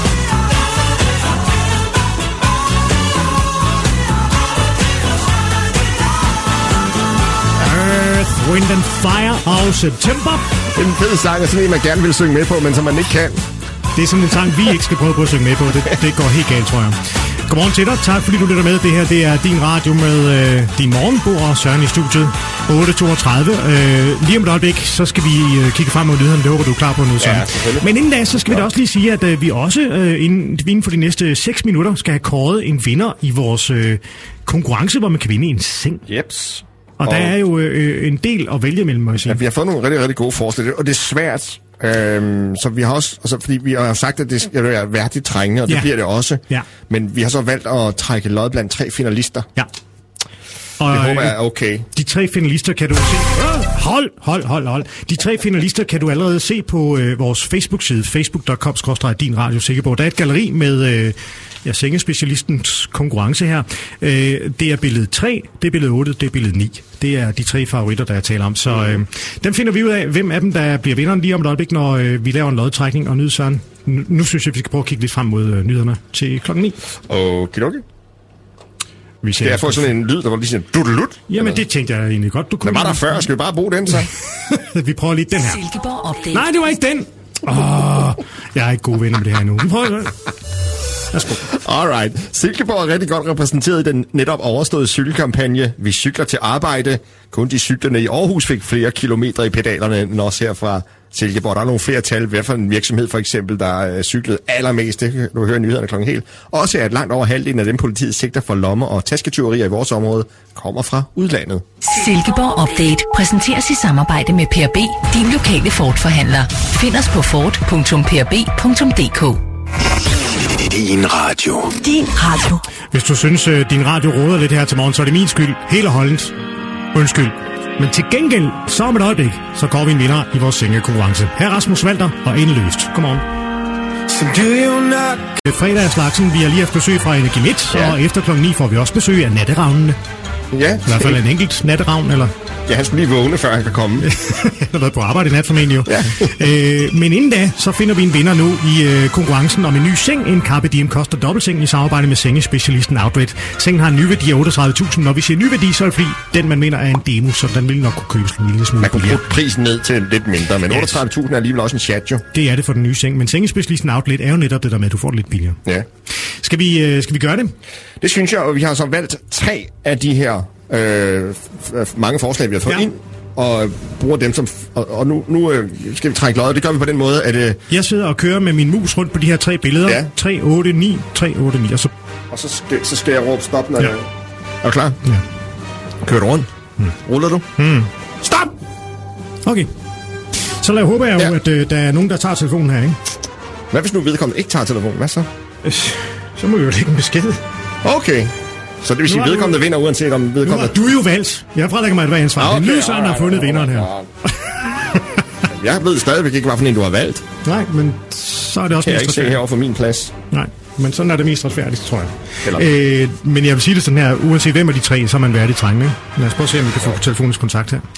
Earth, Wind and Fire og September. Det er en fed sang, og sådan en, man gerne vil synge med på, men som man ikke kan. Det er sådan en sang, vi ikke skal prøve på at synge med på. Det, det går helt galt, tror jeg. Godmorgen til dig. Tak fordi du lytter med. Det her det er din radio med øh, din morgenbo og Søren i studiet. otte toogtredive. Øh, lige om et øjeblik, så skal vi øh, kigge frem mod nyhederne. Det håber du er klar på nu, Søren. Ja, men inden da, så skal vi da også lige sige, at øh, vi også øh, inden, inden for de næste seks minutter skal have kåret en vinder i vores øh, konkurrence, hvor man kan vinde en seng. Jeps. Og, og der er jo øh, en del at vælge mellem, må jeg sige. Ja, vi har fået nogle rigtig, rigtig gode forslag, og det er svært. Øhm, så vi har også, altså, fordi vi har sagt, at det skal være værdigt trængende, og det ja. bliver det også. Ja. Men vi har så valgt at trække lod blandt tre finalister. Ja. Og det håber jeg er okay. De tre finalister kan du se... Hold, hold, hold, hold. De tre finalister kan du allerede se på øh, vores Facebook-side, facebook punktum com skråstreg din radio Silkeborg. Der er et galleri med øh, ja, sengespecialistens konkurrence her. Øh, det er billede tre, det er billede otte, det er billede ni. Det er de tre favoritter, der jeg taler om. Så øh, dem finder vi ud af, hvem af dem, der bliver vinderen lige om et øjeblik, når øh, vi laver en lodtrækning. Og nyde, Søren, nu, nu synes jeg, vi skal prøve at kigge lidt frem mod øh, nyhederne til klokken ni. Okay, okay. Vi skal jeg få sådan en lyd, der var lige sådan dudelut? Jamen, det tænkte jeg egentlig godt, du kunne... Men var der før? Skal vi bare bruge den, så? Vi prøver lige den her. Silkeborg Update. Nej, det var ikke den! Åh, oh, jeg er ikke god venner med det her endnu. Vi prøver... Værsgo. Alright. Silkeborg er rigtig godt repræsenteret i den netop overståede cykelkampagne. Vi cykler til arbejde. Kun de cyklerne i Aarhus fik flere kilometer i pedalerne end os her fra Silkeborg. Der er nogle flere tal. Hvad for en virksomhed for eksempel, der er cyklet allermest. Det kan du høre i nyhederne klokken helt. Også at langt over halvdelen af dem politiet sigter for lommer og tasketyverier i vores område kommer fra udlandet. Silkeborg Update præsenteres i samarbejde med P R B, din lokale Ford-forhandler. Find os på ford punktum p r b punktum d k. Din radio. Din radio. Hvis du synes, uh, din radio råder lidt her til morgen, så er det min skyld. Helt og holdent. Undskyld. Men til gengæld, så om et øjeblik, så går vi en vinder i vores sengekonkurrence. Her er Rasmus Walter og Endeløst. Godmorgen. Fredag er slagsen. Vi har lige haft besøg fra Energi Midt, ja. Og efter klokken ni får vi også besøg af natteravnene. Ja. I hvert fald en enkelt natteravn, eller? Ja, han skulle lige vågne, før han kan komme. Han har været på arbejde i nat formentlig jo. Ja. øh, men inden da, så finder vi en vinder nu i øh, konkurrencen om en ny seng. En Carpe Diem koster dobbeltseng i samarbejde med sengespecialisten Outlet. Sengen har en nyværdi af otteogtredive tusind. Når vi siger nyværdi, så er det fordi, den man mener er en demo, så den vil nok kunne købes en lille smule. Man kunne bruge prisen ned til lidt mindre, men yes. otteogtredive tusind er alligevel også en chat, jo. Det er det for den nye seng, men sengespecialisten Outlet er jo netop det der med, at du får det lidt billigere. Ja. Skal vi, øh, skal vi gøre det? Det synes jeg, og vi har så valgt tre af de her øh, mange forslag, vi har fået ja. ind, og bruger dem som... Og, og nu, nu øh, skal vi trække lodder. Det gør vi på den måde, at... Øh, jeg sidder og kører med min mus rundt på de her tre billeder. Ja. tre, otte, ni, tre, otte, ni, og så... Og så skal, så skal jeg råbe stop, når ja. jeg... Er du klar? Ja. Kører du rundt? Hmm. Ruller du? Hmm. Stop! Okay. Så lad jeg håbe jeg jo, ja. at øh, der er nogen, der tager telefonen her, ikke? Hvad hvis nu vedkommende ikke tager telefonen? Hvad så? Øh, så må vi jo lægge en besked. Okay. Så det vil sige, at vedkommende du... vinder, uanset om vedkommende... Nu er du jo valgt. Jeg frelægger mig et hver ansvar. Okay, det er nu, Søren har fundet vinderen her. Jeg ved stadigvæk ikke, hvad for en du har valgt. Nej, men så er det også mest retfærdigt. Kan jeg ikke se herovre for min plads? Nej, men sådan er det mest retfærdigt, tror jeg. Øh, men jeg vil sige det sådan her, uanset hvem af de tre, så er man værdig trængende. Lad os prøve at se, om vi kan få telefonisk kontakt her.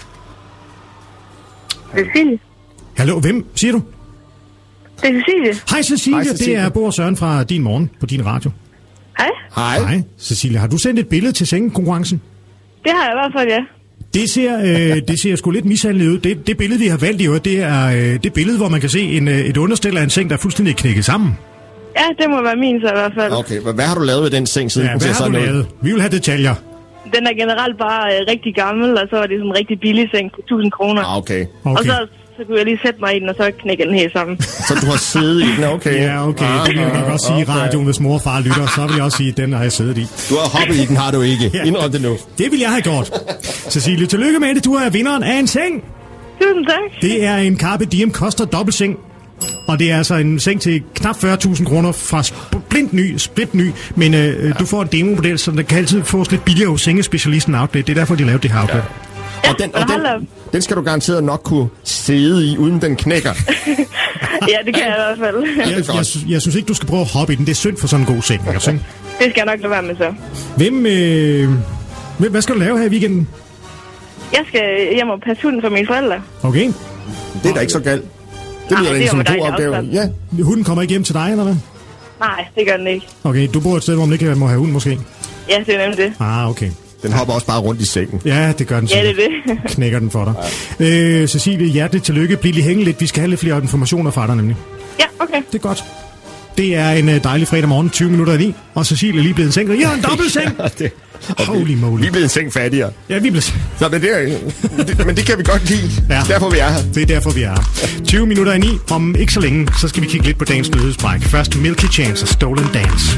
Cecilie. Hallo, hvem siger du? Det er Cecilie. Hej Cecilie, Hej, Cecilie. Det er Bo og Søren fra Din Morgen på din radio. Hej. Hej. Hej. Cecilie, har du sendt et billede til sengekonkurrencen? Det har jeg i hvert fald, ja. Det ser, øh, det ser sgu lidt mishandlet ud. Det, det billede, vi har valgt i øvrigt, det er øh, det billede, hvor man kan se en, øh, et understel af en seng, der er fuldstændig knækket sammen. Ja, det må være min så i hvert fald. Okay, hvad har du lavet ved den seng siden? Ja, hvad har du lavet? Noget? Vi vil have detaljer. Den er generelt bare øh, rigtig gammel, og så er det sådan en rigtig billig seng på tusind kroner. Ah, okay. okay. Og så, så kunne jeg lige sætte mig i den, og så knække den helt sammen. Så du har siddet i den, okay? Ja, okay. Ah, det vil jeg nok også sige i okay. radioen, hvis mor og far lytter, så vil jeg også sige, at den har jeg siddet i. Du har hoppet i den, har du ikke. Ja. Indrøm det nu. Det vil jeg have gjort. Cecilie, tillykke med det. Du er vinderen af en seng. Tusind tak. Det er en Carpe Diem Koster dobbeltseng. Og det er altså en seng til knap fyrre tusind kroner fra splint ny, split ny. Men øh, ja. du får en demo-model, så den kan altid fås lidt billigere hos sengespecialisten Outlet. Det er derfor, de lavede det her Outlet. Ja. Og, den, og den, den skal du garanteret nok kunne sidde i, uden den knækker. Ja, det kan jeg i hvert fald. jeg, jeg, jeg, jeg synes ikke, du skal prøve at hoppe i den. Det er synd for sådan en god seng. Altså. Det skal jeg nok lade være med så. Hvem, øh, hvad skal du lave her i weekenden? Jeg skal hjem og passe hunden for mine forældre. Okay. Det er da ikke så galt. Det lyder ikke som en god opgave. Ja. Hunden kommer ikke hjem til dig, eller hvad? Nej, det gør den ikke. Okay, du bor et sted, hvor man ikke må have hund, måske? Ja, det er nemlig det. Ah, okay. Den hopper også bare rundt i sengen. Ja, det gør den. Ja, det er det. Knækker den for dig. Ja. Øh, Cecilie, hjerteligt tillykke. Bliv lige hængende lidt. Vi skal have lidt flere informationer fra dig, nemlig. Ja, okay. Det er godt. Det er en uh, dejlig fredag morgen, tyve minutter i ni, og Cecilie er lige blevet en seng. Ja, en dobbeltseng! det, Holy moly. Vi er blevet en seng fattigere. Ja, vi er blevet... Så, men, det, det, men det kan vi godt lide. Ja. Derfor vi er her. Det er derfor, vi er her. tyve minutter i ni. Om ikke så længe, så skal vi kigge lidt på dagens nyhedsbræk. Først Milky Chance og Stolen Dance.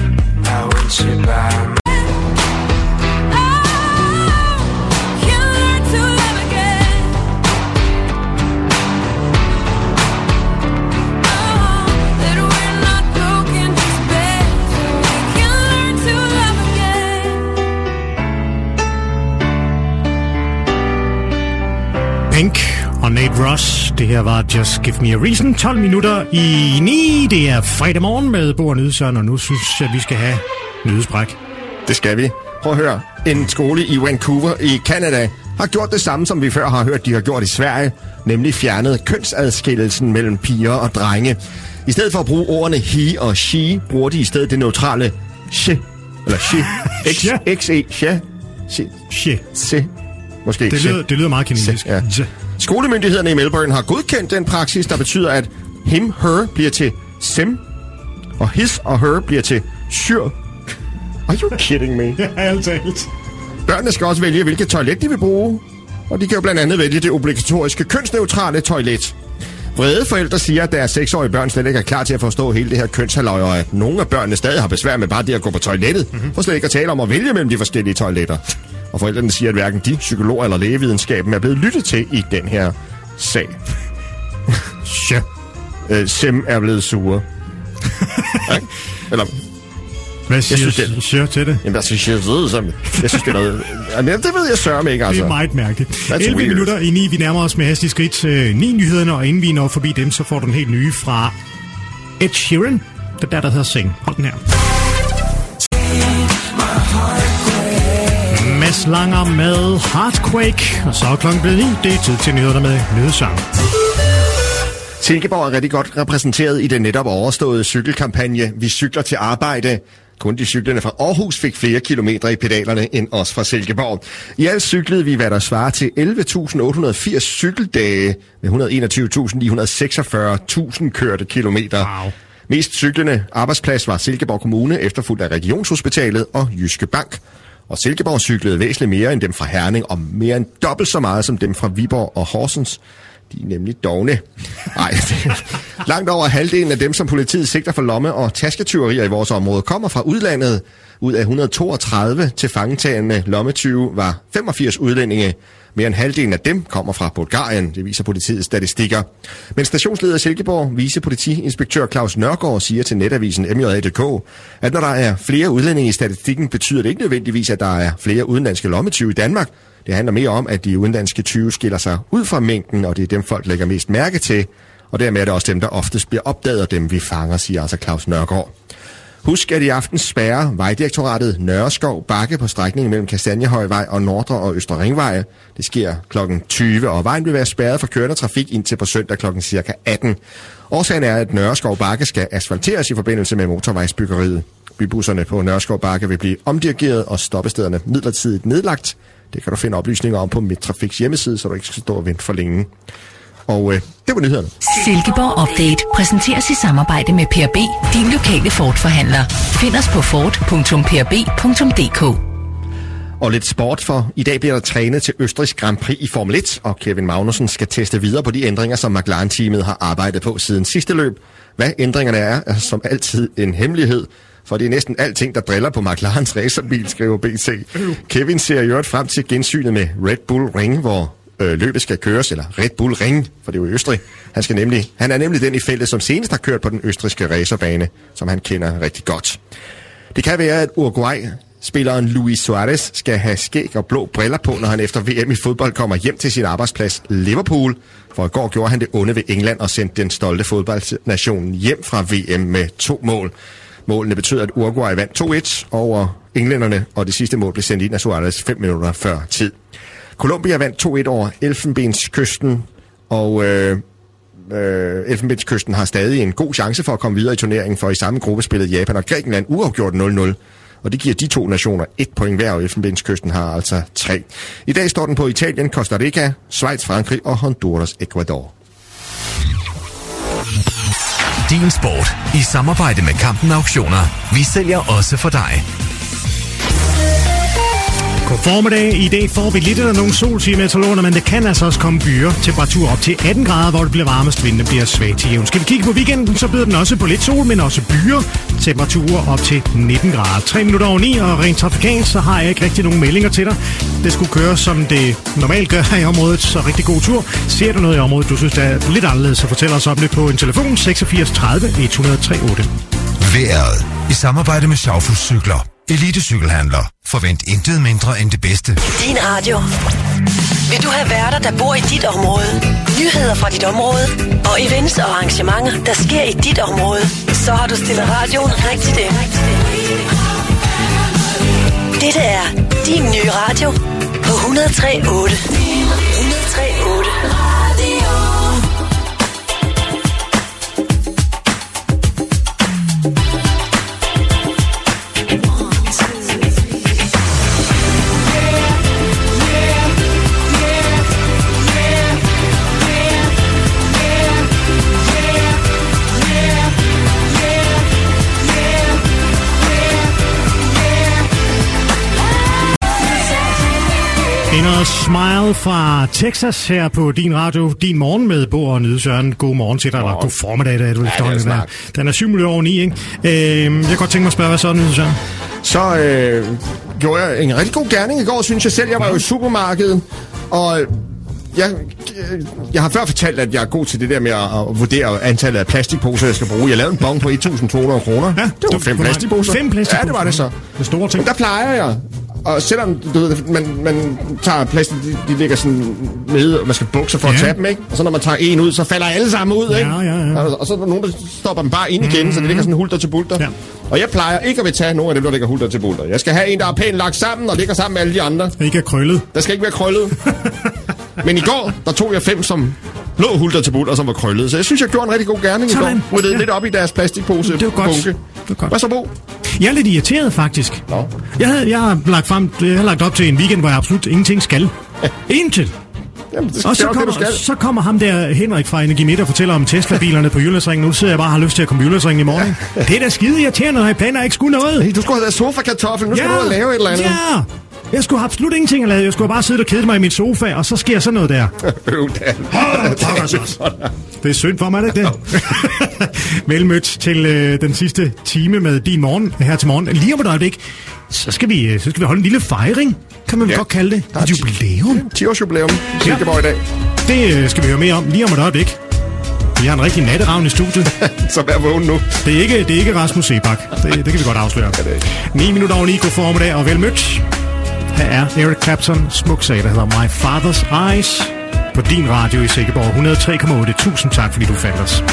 Pink og Nate Ross. Det her var Just Give Me A Reason. tolv minutter i ni. Det er fredag morgen med Bo og Nyhedssøren, og nu synes jeg, vi skal have nyhedsbræk. Det skal vi. Prøv at høre. En skole i Vancouver i Canada har gjort det samme, som vi før har hørt, de har gjort i Sverige, nemlig fjernet kønsadskillelsen mellem piger og drenge. I stedet for at bruge ordene he og she, bruger de i stedet det neutrale she, eller she, x, x-e, she, she, she, she. Måske det lyder, det lyder meget kinesisk. Ja. Skolemyndighederne i Melbourne har godkendt den praksis, der betyder, at him, her bliver til sim, og his og her bliver til sure. Are you kidding me? Ja, altalt. Børnene skal også vælge, hvilket toilet de vil bruge, og de kan jo blandt andet vælge det obligatoriske kønsneutrale toilet. Vrede forældre siger, at deres seksårige børn slet ikke er klar til at forstå hele det her kønshalløj, og at nogle af børnene stadig har besvær med bare det at gå på toilettet, mm-hmm. for slet ikke at tale om at vælge mellem de forskellige toiletter. Og forældrene siger, at hverken de, psykologer eller lægevidenskaben er blevet lyttet til i den her sag. Ja. øh, Sim er blevet sure. ja. Eller... Hvad siger du det... til det? Jamen, altså, jeg synes, som... jeg synes, det er noget... Jamen, det ved jeg sørme ikke, altså. Det er meget mærkeligt. That's elleve weird. Minutter i ni. Vi nærmer os med hastig skridt øh, ni nyhederne, og inden vi når forbi dem, så får du den helt nye fra Ed Sheeran. Det der, der hedder Sing. Hold den her. Mads Langer med Heartquake, og så er klokken blevet ni. Det er tid til nyhederne med Nyhedssang. Silkeborg er rigtig godt repræsenteret i den netop overståede cykelkampagne Vi cykler til arbejde. Kun de cyklerne fra Aarhus fik flere kilometer i pedalerne end os fra Silkeborg. I alt cyklede vi, hvad der svarer til elleve tusind otte hundrede og firs cykeldage med et hundrede og enogtyve tusind ni hundrede og seksogfyrre tusind kørte kilometer. Wow. Mest cyklende arbejdsplads var Silkeborg Kommune, efterfulgt af Regionshospitalet og Jyske Bank. Og Silkeborg cyklede væsentligt mere end dem fra Herning, og mere end dobbelt så meget som dem fra Viborg og Horsens. De er nemlig dogne. Ej, langt over halvdelen af dem, som politiet sigter for lomme- og tasketyverier i vores område, kommer fra udlandet. Ud af et hundrede og toogtredive til fangetagende lommetyve var femogfirs udlændinge. Mere end halvdelen af dem kommer fra Bulgarien, det viser politiets statistikker. Men stationsleder Silkeborg, vicepolitiinspektør Claus Nørgaard, siger til netavisen M J A punktum d k, at når der er flere udlændinge i statistikken, betyder det ikke nødvendigvis, at der er flere udenlandske lommetyve i Danmark. Det handler mere om, at de udenlandske tyve skiller sig ud fra mængden, og det er dem, folk lægger mest mærke til. Og dermed er det også dem, der oftest bliver opdaget af dem, vi fanger, siger altså Claus Nørgaard. Husk, at i aften spærrer Vejdirektoratet Nørreskov Bakke på strækningen mellem Kastanjehøjvej og Nordre og Østre Ringvej. Det sker klokken tyve, og vejen vil være spærret for kørende trafik indtil på søndag klokken cirka atten. Årsagen er, at Nørreskov Bakke skal asfalteres i forbindelse med motorvejsbyggeriet. Bybusserne på Nørreskov Bakke vil blive omdirigeret og stoppestederne midlertidigt nedlagt. Det kan du finde oplysninger om på Midtrafiks hjemmeside, så du ikke skal stå og vente for længe. Og øh, det var nyhederne. Silkeborg Update præsenteres i samarbejde med P R B, din lokale Ford-forhandler. Find os på ford punktum p r b punktum d k. Og lidt sport, for i dag bliver der trænet til Østrigs Grand Prix i Formel et, og Kevin Magnussen skal teste videre på de ændringer, som McLaren-teamet har arbejdet på siden sidste løb. Hvad ændringerne er, er som altid en hemmelighed, for det er næsten alting, der driller på McLarens racerbil, skriver B C. Kevin ser i øvrigt frem til gensynet med Red Bull Ring, hvor øh, løbet skal køres, eller Red Bull Ring, for det er jo i Østrig. Han, skal nemlig, han er nemlig den i feltet, som senest har kørt på den østrigske racerbane, som han kender rigtig godt. Det kan være, at Uruguay-spilleren Luis Suarez skal have skæg og blå briller på, når han efter V M i fodbold kommer hjem til sin arbejdsplads Liverpool. For i går gjorde han det onde ved England og sendte den stolte fodboldnationen hjem fra V M med to mål. Målene betød, at Uruguay vandt to et over englænderne, og det sidste mål blev sendt ind af Suarez fem minutter før tid. Colombia vandt to et over Elfenbenskysten, og øh, øh, Elfenbenskysten har stadig en god chance for at komme videre i turneringen, for i samme gruppe spillede Japan og Grækenland uafgjort nul nul. Og det giver de to nationer et point hver, og Elfenbenskysten har altså tre. I dag står den på Italien, Costa Rica, Schweiz, Frankrig og Honduras, Ecuador. Din sport i samarbejde med Kampen Auktioner. Vi sælger også for dig. God formiddag. I dag får vi lidt eller nogle soltimeterlåner, men det kan altså også komme byer. Temperatur op til atten grader, hvor det bliver varmest. Vinden bliver svag til jævn. Skal vi kigge på weekenden, så byder den også på lidt sol, men også byer. Temperaturer op til nitten grader. tre minutter over ni, og rent trafikalt, så har jeg ikke rigtig nogen meldinger til dig. Det skulle køre, som det normalt gør her i området, så rigtig god tur. Ser du noget i området, du synes, der er lidt anderledes, så fortæl os om det på en telefon seksogfirs tredive et hundrede tre otte. Vejret i samarbejde med Schaufuss Cykler. Elitecykelhandler. Forvent intet mindre end det bedste. Din radio. Vil du have værter, der bor i dit område? Nyheder fra dit område? Og events og arrangementer, der sker i dit område? Så har du stillet radioen rigtigt ind. Dette er din nye radio på et hundrede tre otte. et hundrede tre otte. En smile fra Texas her på din radio, din morgen med Bo og Nyde Søren. God morgen til dig, eller god formiddag, der er du efterhånden. Ja, den er syv minutter over ni, ikke? Øh, jeg kan godt tænke mig at spørge, hvad så, Nyde Søren? Så øh, gjorde jeg en rigtig god gerning i går, synes jeg selv. Jeg var jo i supermarkedet, og jeg, jeg har før fortalt, at jeg er god til det der med at, at vurdere antallet af plastikposer, jeg skal bruge. Jeg lavede en bon på et tusind to hundrede kroner. Ja, det var fem plastikposer. Fem plastikposer? Ja, det var det så. Det store ting. Men der plejer jeg. Og selvom du ved, man, man tager plastik, de, de ligger sådan nede, og man skal bukse for ja. at tage dem, ikke? Og så når man tager en ud, så falder alle sammen ud, ikke? Ja, ja, ja. Og, og så er der nogen, der stopper dem bare ind igen, mm-hmm. så det ligger sådan hulter til bulter. Ja. Og jeg plejer ikke at vil tage nogen af dem, der ligger hulter til bulter. Jeg skal have en, der er pænt lagt sammen, og ligger sammen med alle de andre. Ikke er krøllet. Der skal ikke være krøllet. Men i går, der tog jeg fem, som lå hulter til bulter, som var krøllet. Så jeg synes, jeg gjorde en rigtig god gerning i går. Ryddede ja. lidt op i deres plastikpose. Det var godt. Bunke. Det var godt. Hvad så, Bo? Jeg er lidt irriteret, faktisk. Nå. Jeg, havde, jeg, har lagt frem, jeg har lagt op til en weekend, hvor jeg absolut ingenting skal. Intet. Jamen, det skal og så kommer, det, så kommer ham der, Henrik fra Energimidt, og fortæller om Tesla-bilerne på Jyllandsringen. Nu sidder jeg bare og har lyst til at komme på Jyllandsringen i morgen. Ja. Det er da skide irriterende, når jeg planer ikke skulle noget. Hey, du skulle have været sofa-kartoffel. Nu ja. skal du have lave et eller andet. Ja. Jeg skulle have absolut ingenting at lave. Jeg skulle bare sidde og kede mig i min sofa, og så sker sådan noget der. Øv, Dan. Det er synd for mig, det det. Velmødt til øh, den sidste time med din morgen her til morgen. Lige om et øjeblik, så skal vi, så skal vi holde en lille fejring, kan man ja. godt kalde det. Et jubilæum. ti års jubilæum i Silkeborg i dag. Det øh, skal vi høre mere om lige om et øjeblik. Vi har en rigtig natteravn i studiet. Så vær vågen nu. Det er ikke, det er ikke Rasmus Sebak. Det, det kan vi godt afsløre. Ja, ni minutter over ni, god formiddag og velmødt. Her er Eric Clapton, smuk sag, der hedder My Father's Eyes, på din radio i Silkeborg et hundrede tre komma otte. Tusind tak, fordi du fandt os.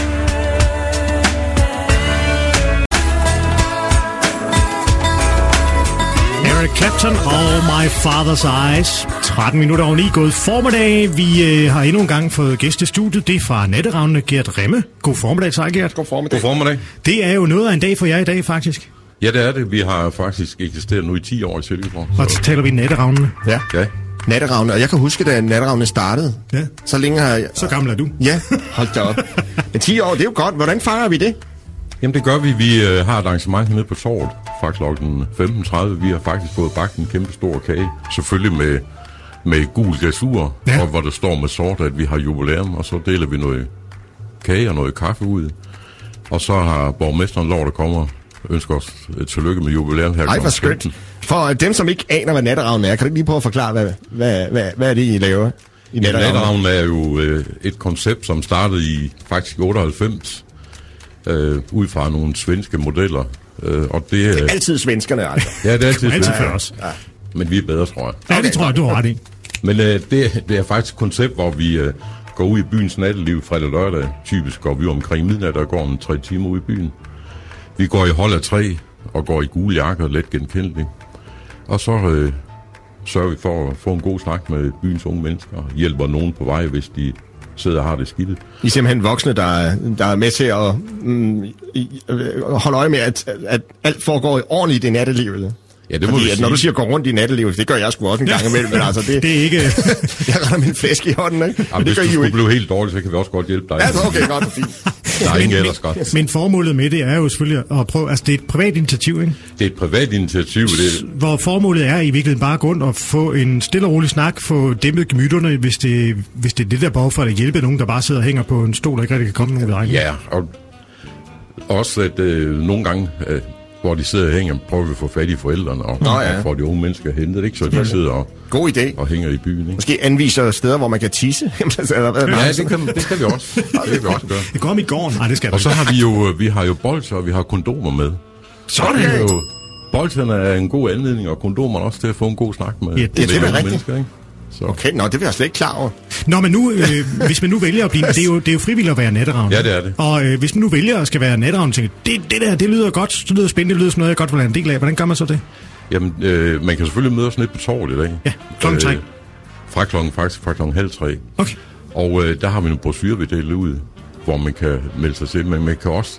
Eric Clapton og My Father's Eyes. tretten minutter over ni, gået formiddag. Vi øh, har endnu en gang fået gæst i studiet. Det er fra Natteravnene, Gert Remme. God formiddag, så Gert. God formiddag. God formiddag. Det er jo noget af en dag for jer i dag, faktisk. Ja, det er det. Vi har faktisk eksisteret nu i ti år i Silkeborg. Og så taler vi Natteravnene. Ja. Ja. Natteravne, og jeg kan huske, da Natteravne startede. Ja. Så længe har jeg... Så gammel er du. Ja, hold da op. Men ti år, det er jo godt. Hvordan fejrer vi det? Jamen, det gør vi. Vi øh, har et arrangement nede på torvet fra klokken femten tredive. Vi har faktisk fået bagt en kæmpe stor kage. Selvfølgelig med, med gul glasur, ja. og hvor der står med sort, at vi har jubilæum. Og så deler vi noget kage og noget kaffe ud. Og så har borgmesteren lov, der kommer, ønsker os et tillykke med jubilæum her. Ej, hvor skønt. For dem, som ikke aner, hvad Natteravn er, kan du lige prøve at forklare, hvad, hvad, hvad, hvad er det, I laver? i ja, Natteravnen er jo øh, et koncept, som startede i faktisk otteoghalvfems, øh, ud fra nogle svenske modeller. Øh, og det, det er altid svenskerne, altså. Ja, det er altid altid svenskerne. for os. Ja. Men vi er bedre, tror jeg. Ja, det tror jeg, du har ret i. Men øh, det, det er faktisk et koncept, hvor vi øh, går ud i byens natteliv fredag og lørdag. Typisk går vi omkring midnat og går om tre timer ud i byen. Vi går i hold af træ og går i gule jakker, let genkendeligt. Og så øh, sørger vi for at få en god snak med byens unge mennesker og hjælper nogen på vej, hvis de sidder og har det skidt. I er simpelthen voksne, der, der er med til at mm, holde øje med, at, at alt foregår ordentligt i nattelivet. Ja, det må Fordi, vi at sige. når du siger gå rundt i nattelivet, det gør jeg sgu også en gang imellem, men altså det... det er ikke... jeg render min flæsk i hånden, ikke? Jamen, hvis du skulle blive helt dårlig, så kan vi også godt hjælpe dig. Ja, altså, okay, godt og fint. Der er ingen men, ellers godt. Men formålet med det er jo selvfølgelig at prøve... Altså, det er et privat initiativ, ikke? Det er et privat initiativ. Det... Hvor formålet er i virkeligheden bare at gå rundt og få en stille og rolig snak, få dæmpet gemytterne, hvis det, hvis det er det der behov for at hjælpe nogen, der bare sidder og hænger på en stol, der ikke rigtig kan komme nogen vej. Ja, og også at øh, nogle gange... Øh, hvor de sidder og hænger, prøver vi at få fat i forældrene og, Nå, ja. og få de unge mennesker hentet, ikke? Så de sidder og, God idé. og hænger i byen. Ikke? Måske anviser steder, hvor man kan tisse. Ja, det kan, det kan vi også. Det kan vi også gøre. Det går om i gården. Nej, det skal og så har vi jo, vi har jo bolcher, og vi har kondomer med. Sådan. Det er jo, bolcherne er en god anledning, og kondomerne også til at få en god snak med, ja, det, med det er unge rigtigt. mennesker, ikke? Så. Okay, nå, det vil jeg slet ikke klar over. Nå, men nu, øh, hvis man nu vælger at blive... Det er jo, det er jo frivilligt at være natteravn. Ja, det er det. Og øh, hvis man nu vælger at skal være natteravn, tænker det, det der, det lyder godt, det lyder spændende, det lyder som noget, jeg godt vil være en del af. Hvordan gør man så det? Jamen, øh, man kan selvfølgelig møde os nede på torvet i dag. Ja, klokken tre. Øh, fra klokken, faktisk fra klokken halv tre. Okay. Og øh, der har vi nogle brochurer, vi deler ud, hvor man kan melde sig til. Men man kan også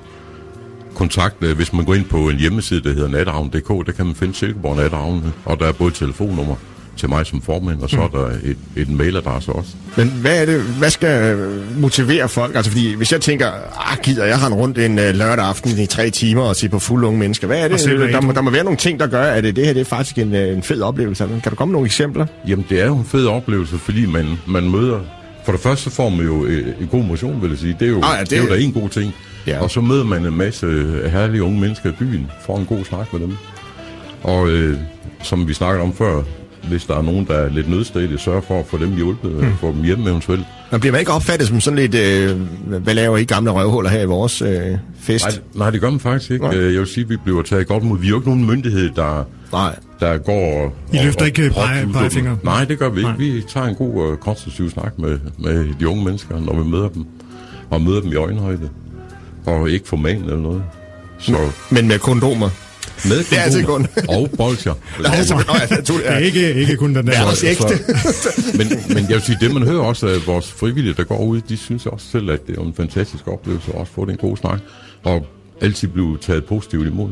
kontakte, hvis man går ind på en hjemmeside, der hedder natteravn punktum d k, der kan man finde Silkeborg Natteravn, og der er både telefonnummer til mig som formand, og så er der et, et mailadresse også. Men hvad er det, hvad skal motivere folk? Altså fordi, hvis jeg tænker, ah, gider jeg rende rundt en uh, lørdag aften i tre timer og se på fulde unge mennesker, hvad er det? Der må, der må være nogle ting, der gør, at det, det her det er faktisk en, en fed oplevelse. Kan du komme med nogle eksempler? Jamen, det er jo en fed oplevelse, fordi man, man møder... For det første så får man jo øh, en god motion, vil jeg sige. Det er jo, ah, ja, det... Det er jo da en god ting. Ja. Og så møder man en masse herlige unge mennesker i byen, får en god snak med dem. Og øh, som vi snakkede om før, hvis der er nogen, der er lidt nødstedte, sørge for at få dem hjulpet, og mm. få dem hjem eventuelt. Men bliver man ikke opfattet som sådan lidt, øh, hvad laver I gamle røvhuller her i vores øh, fest? Nej, nej, det gør man faktisk ikke. Nej. Jeg vil sige, at vi bliver taget godt mod. Vi er jo ikke nogen myndighed, der, nej. der går og... I løfter og, ikke pegefingre? Nej, det gør vi ikke. Nej. Vi tager en god og konstruktiv snak med, med de unge mennesker, når vi møder dem. Og møder dem i øjenhøjde. Og ikke for magen eller noget. Så... Men med kondomer? Med det er altså kun. Og bolcher. Det er, altså, det er ikke, ikke kun den der. Det er også ægte. men, men jeg vil sige, det man hører også af vores frivillige, der går ud, de synes også selv, at det er en fantastisk oplevelse, og også få den gode snak, og altid blive taget positivt imod.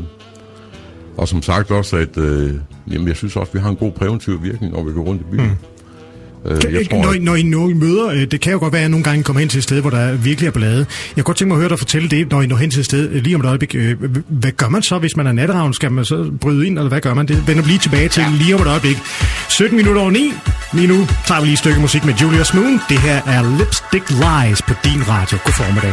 Og som sagt også, at øh, jamen, jeg synes også, at vi har en god præventiv virkning, når vi går rundt i byen. Mm. Øh, jeg tror, når, når I når I møder, det kan jo godt være, at jeg nogle gange kommer hen til et sted, hvor der virkelig er ballade. Jeg kunne godt tænke mig at høre dig fortælle det, når I når hen til et sted lige om et øjeblik. Hvad gør man så, hvis man er natteravn? Skal man så bryde ind, eller hvad gør man? Det vender vi lige tilbage til ja. lige om et øjeblik. sytten minutter over ni. Lige nu tager vi lige et stykke musik med Julius Moon. Det her er Lipstick Lies på din radio. God formiddag.